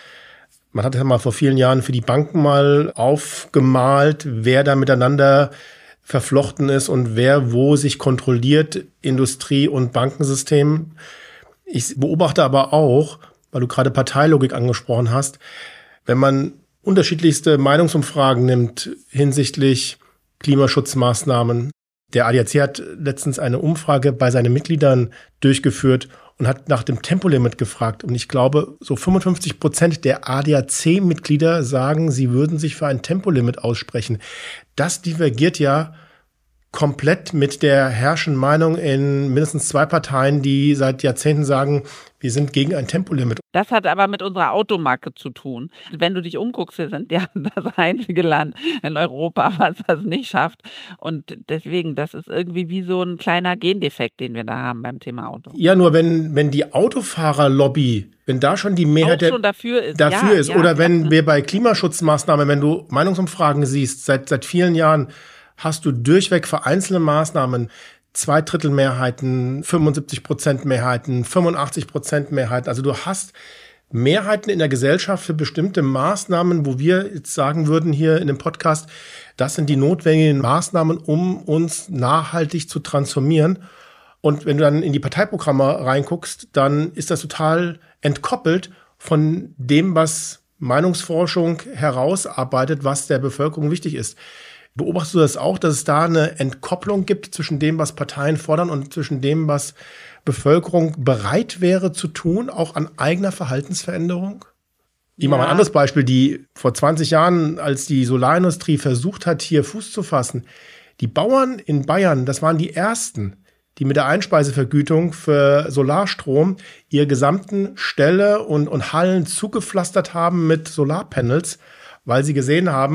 man hat ja mal vor vielen Jahren für die Banken mal aufgemalt, wer da miteinander verflochten ist und wer wo sich kontrolliert, Industrie- und Bankensystem. Ich beobachte aber auch, weil du gerade Parteilogik angesprochen hast, wenn man unterschiedlichste Meinungsumfragen nimmt hinsichtlich Klimaschutzmaßnahmen. Der ADAC hat letztens eine Umfrage bei seinen Mitgliedern durchgeführt und hat nach dem Tempolimit gefragt. Und ich glaube, so 55% der ADAC-Mitglieder sagen, sie würden sich für ein Tempolimit aussprechen. Das divergiert ja komplett mit der herrschenden Meinung in mindestens 2 Parteien, die seit Jahrzehnten sagen, wir sind gegen ein Tempolimit. Das hat aber mit unserer Automarke zu tun. Wenn du dich umguckst, wir sind ja das einzige Land in Europa, was das nicht schafft. Und deswegen, das ist irgendwie wie so ein kleiner Gendefekt, den wir da haben beim Thema Auto. Ja, nur wenn die Autofahrerlobby, wenn da schon die Mehrheit dafür ist. Oder wenn wir bei Klimaschutzmaßnahmen, wenn du Meinungsumfragen siehst, seit vielen Jahren hast du durchweg für einzelne Maßnahmen 2/3 Mehrheiten, 75% Mehrheiten, 85% Mehrheiten. Also du hast Mehrheiten in der Gesellschaft für bestimmte Maßnahmen, wo wir jetzt sagen würden hier in dem Podcast, das sind die notwendigen Maßnahmen, um uns nachhaltig zu transformieren. Und wenn du dann in die Parteiprogramme reinguckst, dann ist das total entkoppelt von dem, was Meinungsforschung herausarbeitet, was der Bevölkerung wichtig ist. Beobachtest du das auch, dass es da eine Entkopplung gibt zwischen dem, was Parteien fordern und zwischen dem, was Bevölkerung bereit wäre zu tun, auch an eigener Verhaltensveränderung? Ich mache mal ein anderes Beispiel, die vor 20 Jahren, als die Solarindustrie versucht hat, hier Fuß zu fassen, die Bauern in Bayern, das waren die ersten, die mit der Einspeisevergütung für Solarstrom ihre gesamten Ställe und Hallen zugepflastert haben mit Solarpanels, weil sie gesehen haben,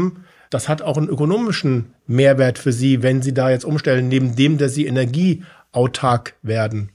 Das hat auch einen ökonomischen Mehrwert für Sie, wenn Sie da jetzt umstellen, neben dem, dass Sie energieautark werden.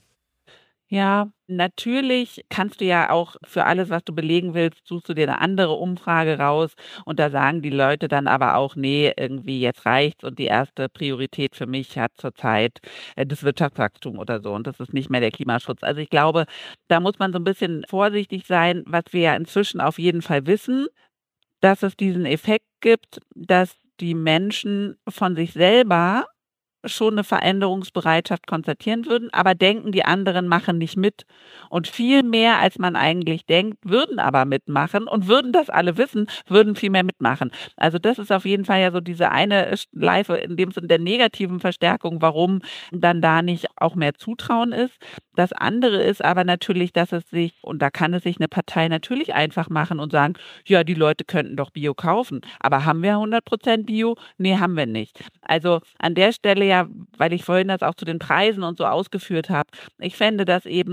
Ja, natürlich kannst du ja auch für alles, was du belegen willst, suchst du dir eine andere Umfrage raus und da sagen die Leute dann aber auch, nee, irgendwie jetzt reicht's und die erste Priorität für mich hat zurzeit das Wirtschaftswachstum oder so und das ist nicht mehr der Klimaschutz. Also ich glaube, da muss man so ein bisschen vorsichtig sein, was wir ja inzwischen auf jeden Fall wissen, dass es diesen Effekt gibt, dass die Menschen von sich selber schon eine Veränderungsbereitschaft konstatieren würden, aber denken, die anderen machen nicht mit. Und viel mehr, als man eigentlich denkt, würden aber mitmachen und würden das alle wissen, würden viel mehr mitmachen. Also das ist auf jeden Fall ja so diese eine Schleife, in dem Sinne der negativen Verstärkung, warum dann da nicht auch mehr Zutrauen ist. Das andere ist aber natürlich, dass es sich, und da kann es sich eine Partei natürlich einfach machen und sagen, ja, die Leute könnten doch Bio kaufen. Aber haben wir 100% Bio? Nee, haben wir nicht. Also an der Stelle ja, weil ich vorhin das auch zu den Preisen und so ausgeführt habe, ich finde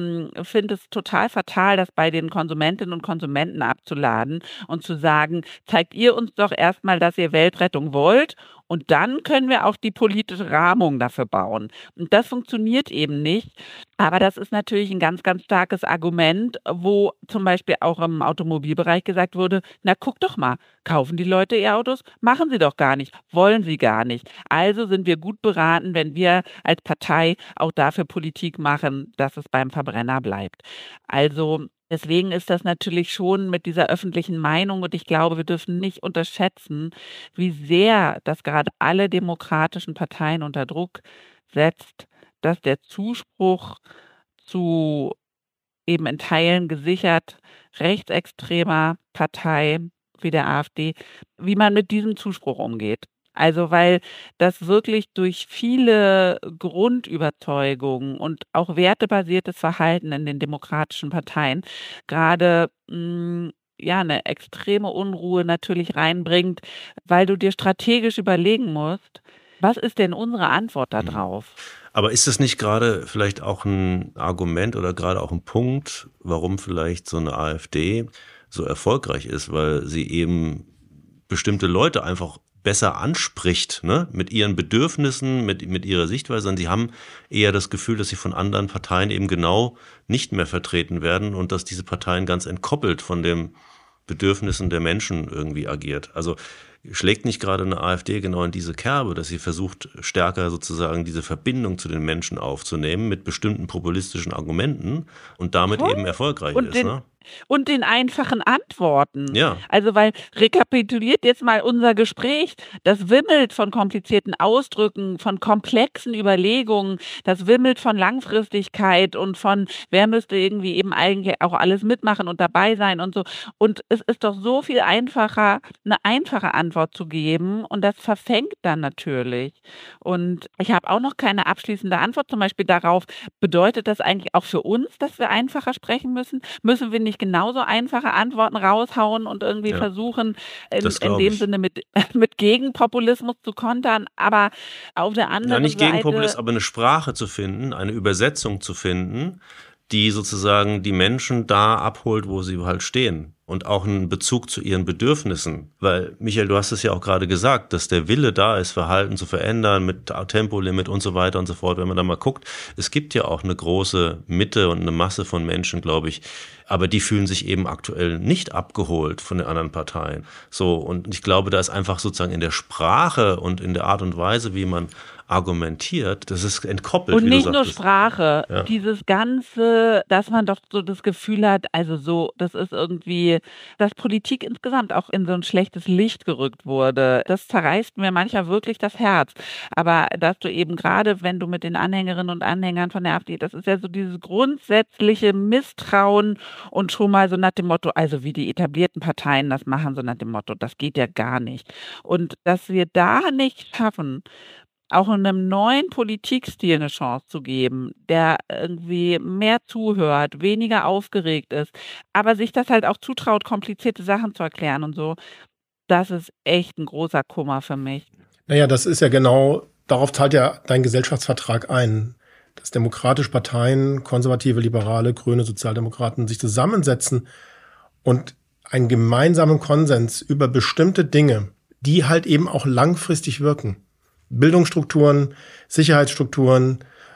es total fatal, das bei den Konsumentinnen und Konsumenten abzuladen und zu sagen, zeigt ihr uns doch erstmal, dass ihr Weltrettung wollt und dann können wir auch die politische Rahmung dafür bauen. Und das funktioniert eben nicht. Aber das ist natürlich ein ganz, ganz starkes Argument, wo zum Beispiel auch im Automobilbereich gesagt wurde, na guck doch mal, kaufen die Leute E-Autos? Machen sie doch gar nicht, wollen sie gar nicht. Also sind wir gut beraten, wenn wir als Partei auch dafür Politik machen, dass es beim Verbrenner bleibt. Also deswegen ist das natürlich schon mit dieser öffentlichen Meinung und ich glaube, wir dürfen nicht unterschätzen, wie sehr das gerade alle demokratischen Parteien unter Druck setzt, dass der Zuspruch zu eben in Teilen gesichert rechtsextremer Partei wie der AfD, wie man mit diesem Zuspruch umgeht. Also weil das wirklich durch viele Grundüberzeugungen und auch wertebasiertes Verhalten in den demokratischen Parteien gerade eine extreme Unruhe natürlich reinbringt, weil du dir strategisch überlegen musst, was ist denn unsere Antwort darauf? Aber ist das nicht gerade vielleicht auch ein Argument oder gerade auch ein Punkt, warum vielleicht so eine AfD so erfolgreich ist, weil sie eben bestimmte Leute einfach besser anspricht, ne? Mit ihren Bedürfnissen, mit ihrer Sichtweise. Und sie haben eher das Gefühl, dass sie von anderen Parteien eben genau nicht mehr vertreten werden und dass diese Parteien ganz entkoppelt von den Bedürfnissen der Menschen irgendwie agiert. Also schlägt nicht gerade eine AfD genau in diese Kerbe, dass sie versucht, stärker sozusagen diese Verbindung zu den Menschen aufzunehmen mit bestimmten populistischen Argumenten und damit eben erfolgreich ist, ne? Und den einfachen Antworten. Ja. Also, weil rekapituliert jetzt mal unser Gespräch, das wimmelt von komplizierten Ausdrücken, von komplexen Überlegungen, das wimmelt von Langfristigkeit und von, wer müsste irgendwie eben eigentlich auch alles mitmachen und dabei sein und so. Und es ist doch so viel einfacher, eine einfache Antwort zu geben und das verfängt dann natürlich. Und ich habe auch noch keine abschließende Antwort zum Beispiel darauf, bedeutet das eigentlich auch für uns, dass wir einfacher sprechen müssen? Müssen wir nicht genauso einfache Antworten raushauen und irgendwie versuchen, in dem Sinne mit Gegenpopulismus zu kontern, aber auf der anderen Seite... Nicht Gegenpopulismus, aber eine Sprache zu finden, eine Übersetzung zu finden, die sozusagen die Menschen da abholt, wo sie halt stehen. Und auch einen Bezug zu ihren Bedürfnissen. Weil, Michael, du hast es ja auch gerade gesagt, dass der Wille da ist, Verhalten zu verändern mit Tempolimit und so weiter und so fort. Wenn man da mal guckt, es gibt ja auch eine große Mitte und eine Masse von Menschen, glaube ich, aber die fühlen sich eben aktuell nicht abgeholt von den anderen Parteien. So, und ich glaube, da ist einfach sozusagen in der Sprache und in der Art und Weise, wie man argumentiert, das ist entkoppelt. Und nicht nur Sprache, dieses Ganze, dass man doch so das Gefühl hat, also so, das ist irgendwie, dass Politik insgesamt auch in so ein schlechtes Licht gerückt wurde. Das zerreißt mir manchmal wirklich das Herz. Aber dass du eben gerade, wenn du mit den Anhängerinnen und Anhängern von der AfD, das ist ja so dieses grundsätzliche Misstrauen und schon mal so nach dem Motto, also wie die etablierten Parteien das machen, so nach dem Motto, das geht ja gar nicht. Und dass wir da nicht schaffen, auch einem neuen Politikstil eine Chance zu geben, der irgendwie mehr zuhört, weniger aufgeregt ist, aber sich das halt auch zutraut, komplizierte Sachen zu erklären und so. Das ist echt ein großer Kummer für mich. Naja, das ist ja genau, darauf zahlt ja dein Gesellschaftsvertrag ein, dass demokratische Parteien, konservative, liberale, grüne, Sozialdemokraten sich zusammensetzen und einen gemeinsamen Konsens über bestimmte Dinge, die halt eben auch langfristig wirken. Bildungsstrukturen, Sicherheitsstrukturen,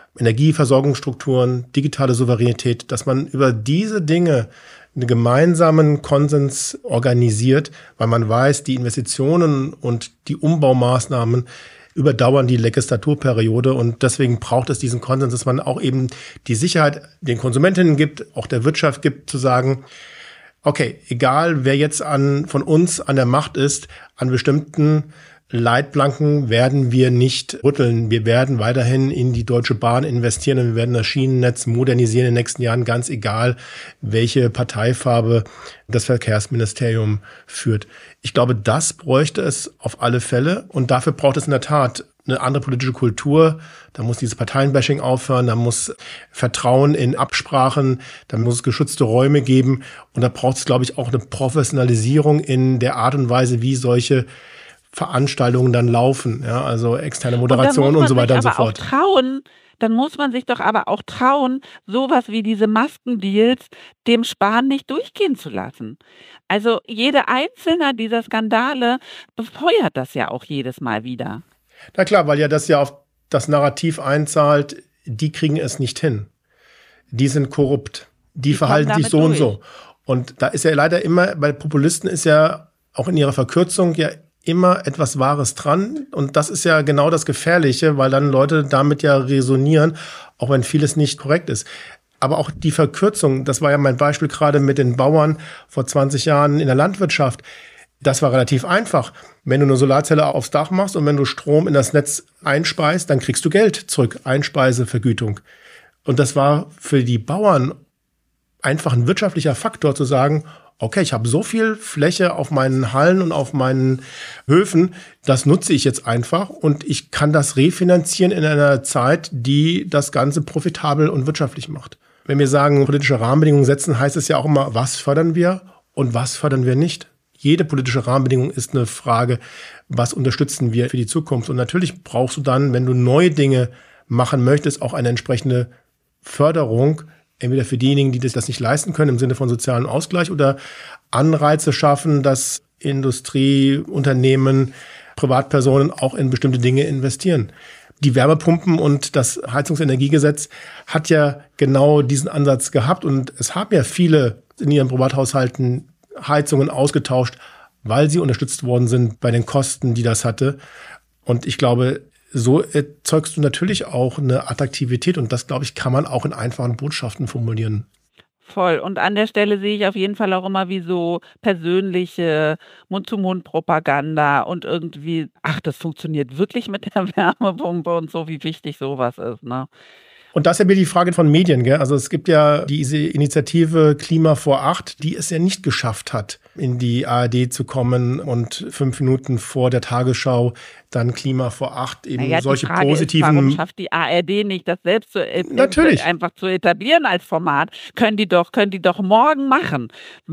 Energieversorgungsstrukturen, digitale Souveränität, dass man über diese Dinge einen gemeinsamen Konsens organisiert, weil man weiß, die Investitionen und die Umbaumaßnahmen überdauern die Legislaturperiode und deswegen braucht es diesen Konsens, dass man auch eben die Sicherheit den Konsumentinnen gibt, auch der Wirtschaft gibt, zu sagen, okay, egal wer jetzt von uns an der Macht ist, an bestimmten Leitplanken werden wir nicht rütteln. Wir werden weiterhin in die Deutsche Bahn investieren und wir werden das Schienennetz modernisieren in den nächsten Jahren, ganz egal, welche Parteifarbe das Verkehrsministerium führt. Ich glaube, das bräuchte es auf alle Fälle und dafür braucht es in der Tat eine andere politische Kultur. Da muss dieses Parteienbashing aufhören, da muss Vertrauen in Absprachen, da muss es geschützte Räume geben und da braucht es, glaube ich, auch eine Professionalisierung in der Art und Weise, wie solche Veranstaltungen dann laufen, ja, also externe Moderation und so weiter und so fort. Dann muss man sich doch aber auch trauen, sowas wie diese Maskendeals dem Spahn nicht durchgehen zu lassen. Also jede einzelne dieser Skandale befeuert das ja auch jedes Mal wieder. Na klar, weil ja das ja auf das Narrativ einzahlt, die kriegen es nicht hin. Die sind korrupt. Die verhalten sich so und so. Und da ist ja leider immer, bei Populisten ist ja auch in ihrer Verkürzung ja immer etwas Wahres dran. Und das ist ja genau das Gefährliche, weil dann Leute damit ja resonieren, auch wenn vieles nicht korrekt ist. Aber auch die Verkürzung, das war ja mein Beispiel gerade mit den Bauern vor 20 Jahren in der Landwirtschaft. Das war relativ einfach. Wenn du eine Solarzelle aufs Dach machst und wenn du Strom in das Netz einspeist, dann kriegst du Geld zurück, Einspeisevergütung. Und das war für die Bauern einfach ein wirtschaftlicher Faktor zu sagen, okay, ich habe so viel Fläche auf meinen Hallen und auf meinen Höfen, das nutze ich jetzt einfach und ich kann das refinanzieren in einer Zeit, die das Ganze profitabel und wirtschaftlich macht. Wenn wir sagen, politische Rahmenbedingungen setzen, heißt es ja auch immer, was fördern wir und was fördern wir nicht. Jede politische Rahmenbedingung ist eine Frage, was unterstützen wir für die Zukunft. Und natürlich brauchst du dann, wenn du neue Dinge machen möchtest, auch eine entsprechende Förderung, entweder für diejenigen, die das nicht leisten können im Sinne von sozialen Ausgleich oder Anreize schaffen, dass Industrie, Unternehmen, Privatpersonen auch in bestimmte Dinge investieren. Die Wärmepumpen und das Heizungsenergiegesetz hat ja genau diesen Ansatz gehabt und es haben ja viele in ihren Privathaushalten Heizungen ausgetauscht, weil sie unterstützt worden sind bei den Kosten, die das hatte. Und ich glaube, so erzeugst du natürlich auch eine Attraktivität und das, glaube ich, kann man auch in einfachen Botschaften formulieren. Voll. Und an der Stelle sehe ich auf jeden Fall auch immer, wie so persönliche Mund-zu-Mund-Propaganda und irgendwie, das funktioniert wirklich mit der Wärmepumpe und so, wie wichtig sowas ist, ne? Und das ist ja wieder die Frage von Medien, gell? Also es gibt ja diese Initiative Klima vor 8, die es ja nicht geschafft hat, in die ARD zu kommen und 5 Minuten vor der Tagesschau dann Klima vor 8 eben solche positiven... Ist, warum schafft die ARD nicht, das selbst einfach zu etablieren als Format? Können die doch morgen machen.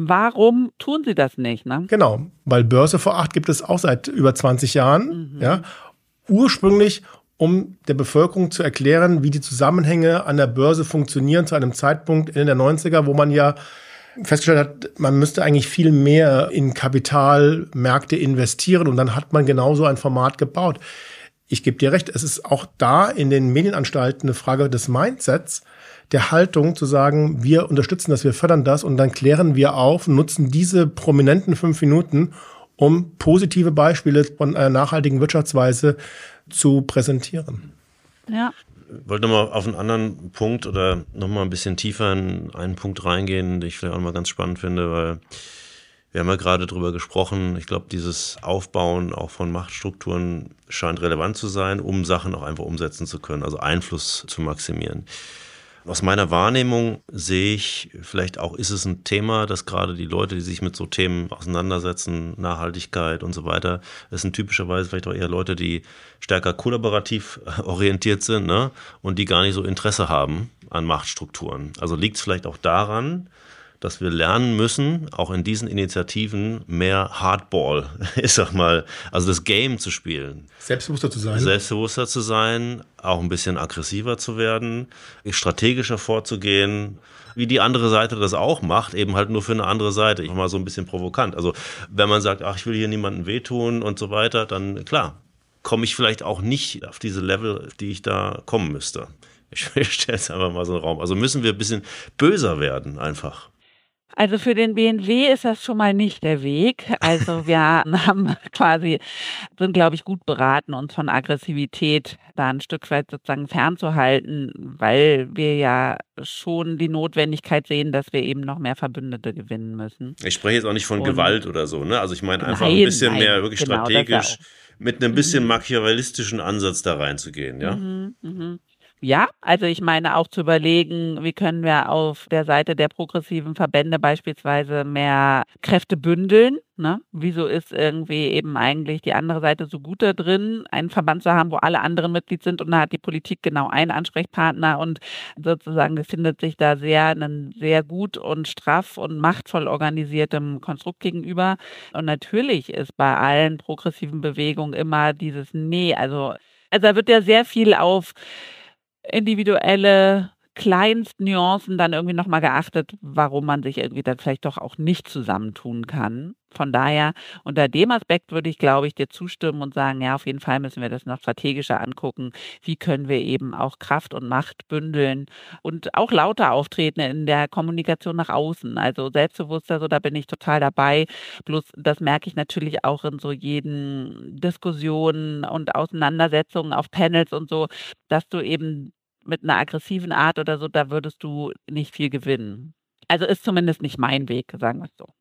Warum tun sie das nicht? Ne? Genau, weil Börse vor 8 gibt es auch seit über 20 Jahren. Mhm. Ja, ursprünglich um der Bevölkerung zu erklären, wie die Zusammenhänge an der Börse funktionieren zu einem Zeitpunkt in den 90er, wo man ja festgestellt hat, man müsste eigentlich viel mehr in Kapitalmärkte investieren und dann hat man genauso ein Format gebaut. Ich gebe dir recht, es ist auch da in den Medienanstalten eine Frage des Mindsets, der Haltung zu sagen, wir unterstützen das, wir fördern das und dann klären wir auf, nutzen diese prominenten 5 Minuten, um positive Beispiele von einer nachhaltigen Wirtschaftsweise zu präsentieren. Ja. Ich wollte nochmal auf einen anderen Punkt oder nochmal ein bisschen tiefer in einen Punkt reingehen, den ich vielleicht auch mal ganz spannend finde, weil wir haben ja gerade drüber gesprochen. Ich glaube, dieses Aufbauen auch von Machtstrukturen scheint relevant zu sein, um Sachen auch einfach umsetzen zu können, also Einfluss zu maximieren. Aus meiner Wahrnehmung sehe ich, vielleicht auch ist es ein Thema, dass gerade die Leute, die sich mit so Themen auseinandersetzen, Nachhaltigkeit und so weiter, das sind typischerweise vielleicht auch eher Leute, die stärker kollaborativ orientiert sind, ne? Und die gar nicht so Interesse haben an Machtstrukturen. Also liegt es vielleicht auch daran, dass wir lernen müssen, auch in diesen Initiativen mehr Hardball, ich sag mal, also das Game zu spielen. Selbstbewusster zu sein, auch ein bisschen aggressiver zu werden, strategischer vorzugehen, wie die andere Seite das auch macht, eben halt nur für eine andere Seite. Ich mach mal so ein bisschen provokant. Also wenn man sagt, ach, ich will hier niemandem wehtun und so weiter, dann klar, komme ich vielleicht auch nicht auf diese Level, die ich da kommen müsste. Ich stelle es einfach mal so in den Raum. Also müssen wir ein bisschen böser werden einfach. Also für den BNW ist das schon mal nicht der Weg. Also wir sind, glaube ich, gut beraten, uns von Aggressivität da ein Stück weit sozusagen fernzuhalten, weil wir ja schon die Notwendigkeit sehen, dass wir eben noch mehr Verbündete gewinnen müssen. Ich spreche jetzt auch nicht von Gewalt oder so, ne? Also ich meine einfach ein bisschen mehr wirklich strategisch mit einem bisschen machiavellistischen Ansatz da reinzugehen, ja? Ja, also ich meine auch zu überlegen, wie können wir auf der Seite der progressiven Verbände beispielsweise mehr Kräfte bündeln, ne? Wieso ist irgendwie eben eigentlich die andere Seite so gut da drin, einen Verband zu haben, wo alle anderen Mitglied sind und da hat die Politik genau einen Ansprechpartner und sozusagen befindet sich da einem sehr gut und straff und machtvoll organisiertem Konstrukt gegenüber. Und natürlich ist bei allen progressiven Bewegungen immer dieses also da wird ja sehr viel auf individuelle Kleinstnuancen dann irgendwie nochmal geachtet, warum man sich irgendwie dann vielleicht doch auch nicht zusammentun kann. Von daher, unter dem Aspekt würde ich, glaube ich, dir zustimmen und sagen, ja, auf jeden Fall müssen wir das noch strategischer angucken. Wie können wir eben auch Kraft und Macht bündeln und auch lauter auftreten in der Kommunikation nach außen. Also selbstbewusster, so da bin ich total dabei. Bloß das merke ich natürlich auch in so jeden Diskussionen und Auseinandersetzungen auf Panels und so, dass du eben mit einer aggressiven Art oder so, da würdest du nicht viel gewinnen. Also ist zumindest nicht mein Weg, sagen wir es so.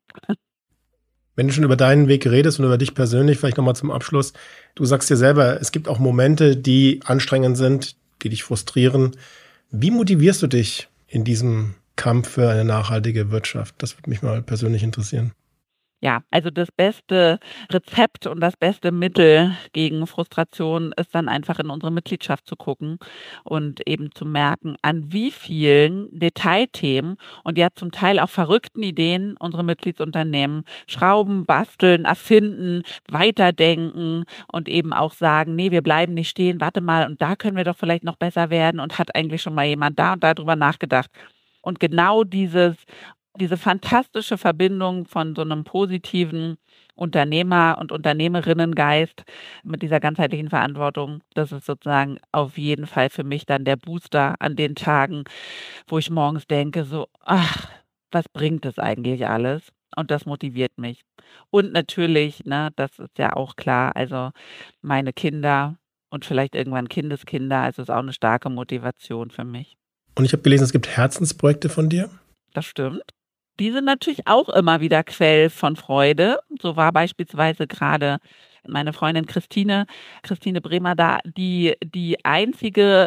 Wenn du schon über deinen Weg redest und über dich persönlich, vielleicht nochmal zum Abschluss. Du sagst dir selber, es gibt auch Momente, die anstrengend sind, die dich frustrieren. Wie motivierst du dich in diesem Kampf für eine nachhaltige Wirtschaft? Das würde mich mal persönlich interessieren. Ja, also das beste Rezept und das beste Mittel gegen Frustration ist dann einfach in unsere Mitgliedschaft zu gucken und eben zu merken, an wie vielen Detailthemen und ja zum Teil auch verrückten Ideen unsere Mitgliedsunternehmen schrauben, basteln, erfinden, weiterdenken und eben auch sagen, nee, wir bleiben nicht stehen, warte mal, und da können wir doch vielleicht noch besser werden und hat eigentlich schon mal jemand da und da drüber nachgedacht. Und genau diese fantastische Verbindung von so einem positiven Unternehmer- und Unternehmerinnengeist mit dieser ganzheitlichen Verantwortung, das ist sozusagen auf jeden Fall für mich dann der Booster an den Tagen, wo ich morgens denke, so, ach, was bringt das eigentlich alles? Und das motiviert mich. Und natürlich, ne, das ist ja auch klar, also meine Kinder und vielleicht irgendwann Kindeskinder, also ist auch eine starke Motivation für mich. Und ich habe gelesen, es gibt Herzensprojekte von dir? Das stimmt. Die sind natürlich auch immer wieder Quell von Freude. So war beispielsweise gerade meine Freundin Christine Bremer da, die einzige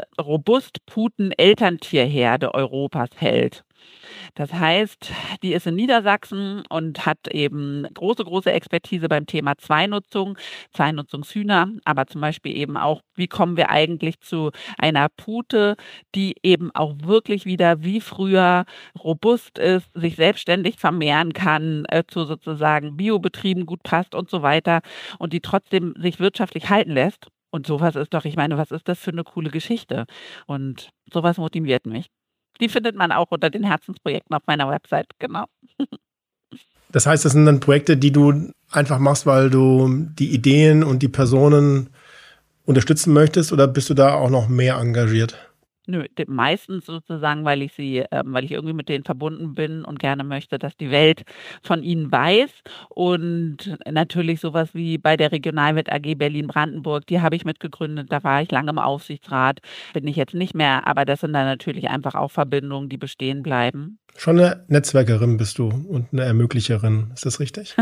Robustputen-Elterntierherde Europas hält. Das heißt, die ist in Niedersachsen und hat eben große Expertise beim Thema Zweinutzungshühner, aber zum Beispiel eben auch, wie kommen wir eigentlich zu einer Pute, die eben auch wirklich wieder wie früher robust ist, sich selbstständig vermehren kann, zu sozusagen Biobetrieben gut passt und so weiter und die trotzdem sich wirtschaftlich halten lässt. Und sowas ist doch, ich meine, was ist das für eine coole Geschichte? Und sowas motiviert mich. Die findet man auch unter den Herzensprojekten auf meiner Website, genau. Das heißt, das sind dann Projekte, die du einfach machst, weil du die Ideen und die Personen unterstützen möchtest, oder bist du da auch noch mehr engagiert? Nö, meistens sozusagen, weil ich irgendwie mit denen verbunden bin und gerne möchte, dass die Welt von ihnen weiß. Und natürlich sowas wie bei der Regionalwirt AG Berlin-Brandenburg, die habe ich mitgegründet, da war ich lange im Aufsichtsrat, bin ich jetzt nicht mehr, aber das sind dann natürlich einfach auch Verbindungen, die bestehen bleiben. Schon eine Netzwerkerin bist du und eine Ermöglicherin, ist das richtig?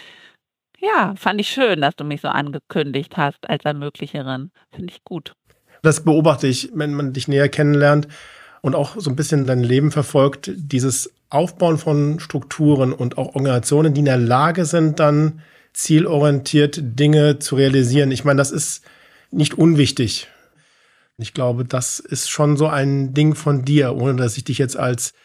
Ja, fand ich schön, dass du mich so angekündigt hast als Ermöglicherin. Finde ich gut. Das beobachte ich, wenn man dich näher kennenlernt und auch so ein bisschen dein Leben verfolgt, dieses Aufbauen von Strukturen und auch Organisationen, die in der Lage sind, dann zielorientiert Dinge zu realisieren. Ich meine, das ist nicht unwichtig. Ich glaube, das ist schon so ein Ding von dir, ohne dass ich dich jetzt als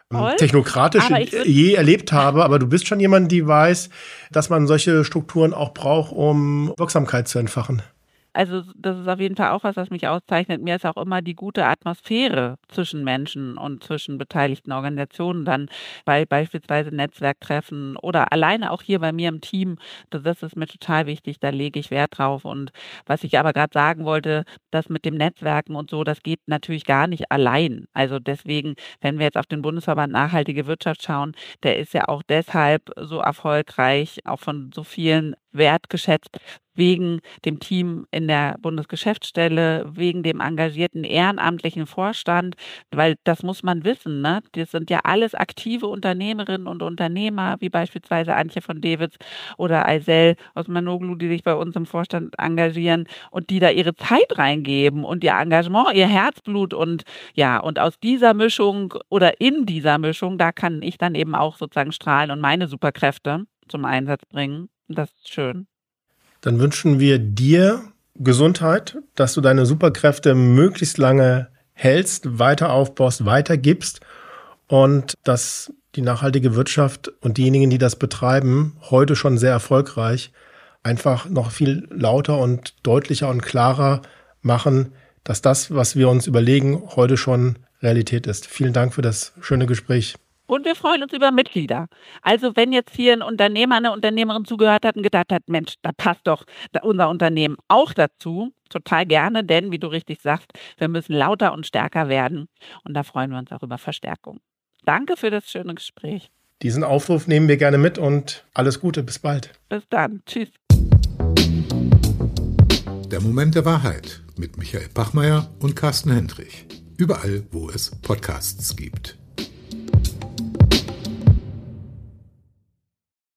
technokratisch je erlebt habe, aber du bist schon jemand, die weiß, dass man solche Strukturen auch braucht, um Wirksamkeit zu entfachen. Also das ist auf jeden Fall auch was mich auszeichnet. Mir ist auch immer die gute Atmosphäre zwischen Menschen und zwischen beteiligten Organisationen dann bei beispielsweise Netzwerktreffen oder alleine auch hier bei mir im Team. Das ist mir total wichtig, da lege ich Wert drauf. Und was ich aber gerade sagen wollte, das mit dem Netzwerken und so, das geht natürlich gar nicht allein. Also deswegen, wenn wir jetzt auf den Bundesverband Nachhaltige Wirtschaft schauen, der ist ja auch deshalb so erfolgreich, auch von so vielen wertgeschätzt, wegen dem Team in der Bundesgeschäftsstelle, wegen dem engagierten ehrenamtlichen Vorstand, weil das muss man wissen, ne? Das sind ja alles aktive Unternehmerinnen und Unternehmer, wie beispielsweise Antje von Dewitz oder Aysel Osmanoglu, die sich bei uns im Vorstand engagieren und die da ihre Zeit reingeben und ihr Engagement, ihr Herzblut und aus dieser Mischung oder in dieser Mischung, da kann ich dann eben auch sozusagen strahlen und meine Superkräfte zum Einsatz bringen. Das ist schön. Dann wünschen wir dir Gesundheit, dass du deine Superkräfte möglichst lange hältst, weiter aufbaust, weitergibst und dass die nachhaltige Wirtschaft und diejenigen, die das betreiben, heute schon sehr erfolgreich, einfach noch viel lauter und deutlicher und klarer machen, dass das, was wir uns überlegen, heute schon Realität ist. Vielen Dank für das schöne Gespräch. Und wir freuen uns über Mitglieder. Also wenn jetzt hier ein Unternehmer, eine Unternehmerin zugehört hat und gedacht hat, Mensch, da passt doch unser Unternehmen auch dazu, total gerne, denn wie du richtig sagst, wir müssen lauter und stärker werden. Und da freuen wir uns auch über Verstärkung. Danke für das schöne Gespräch. Diesen Aufruf nehmen wir gerne mit und alles Gute, bis bald. Bis dann, tschüss. Der Moment der Wahrheit mit Michael Pachmeier und Carsten Hendrich. Überall, wo es Podcasts gibt.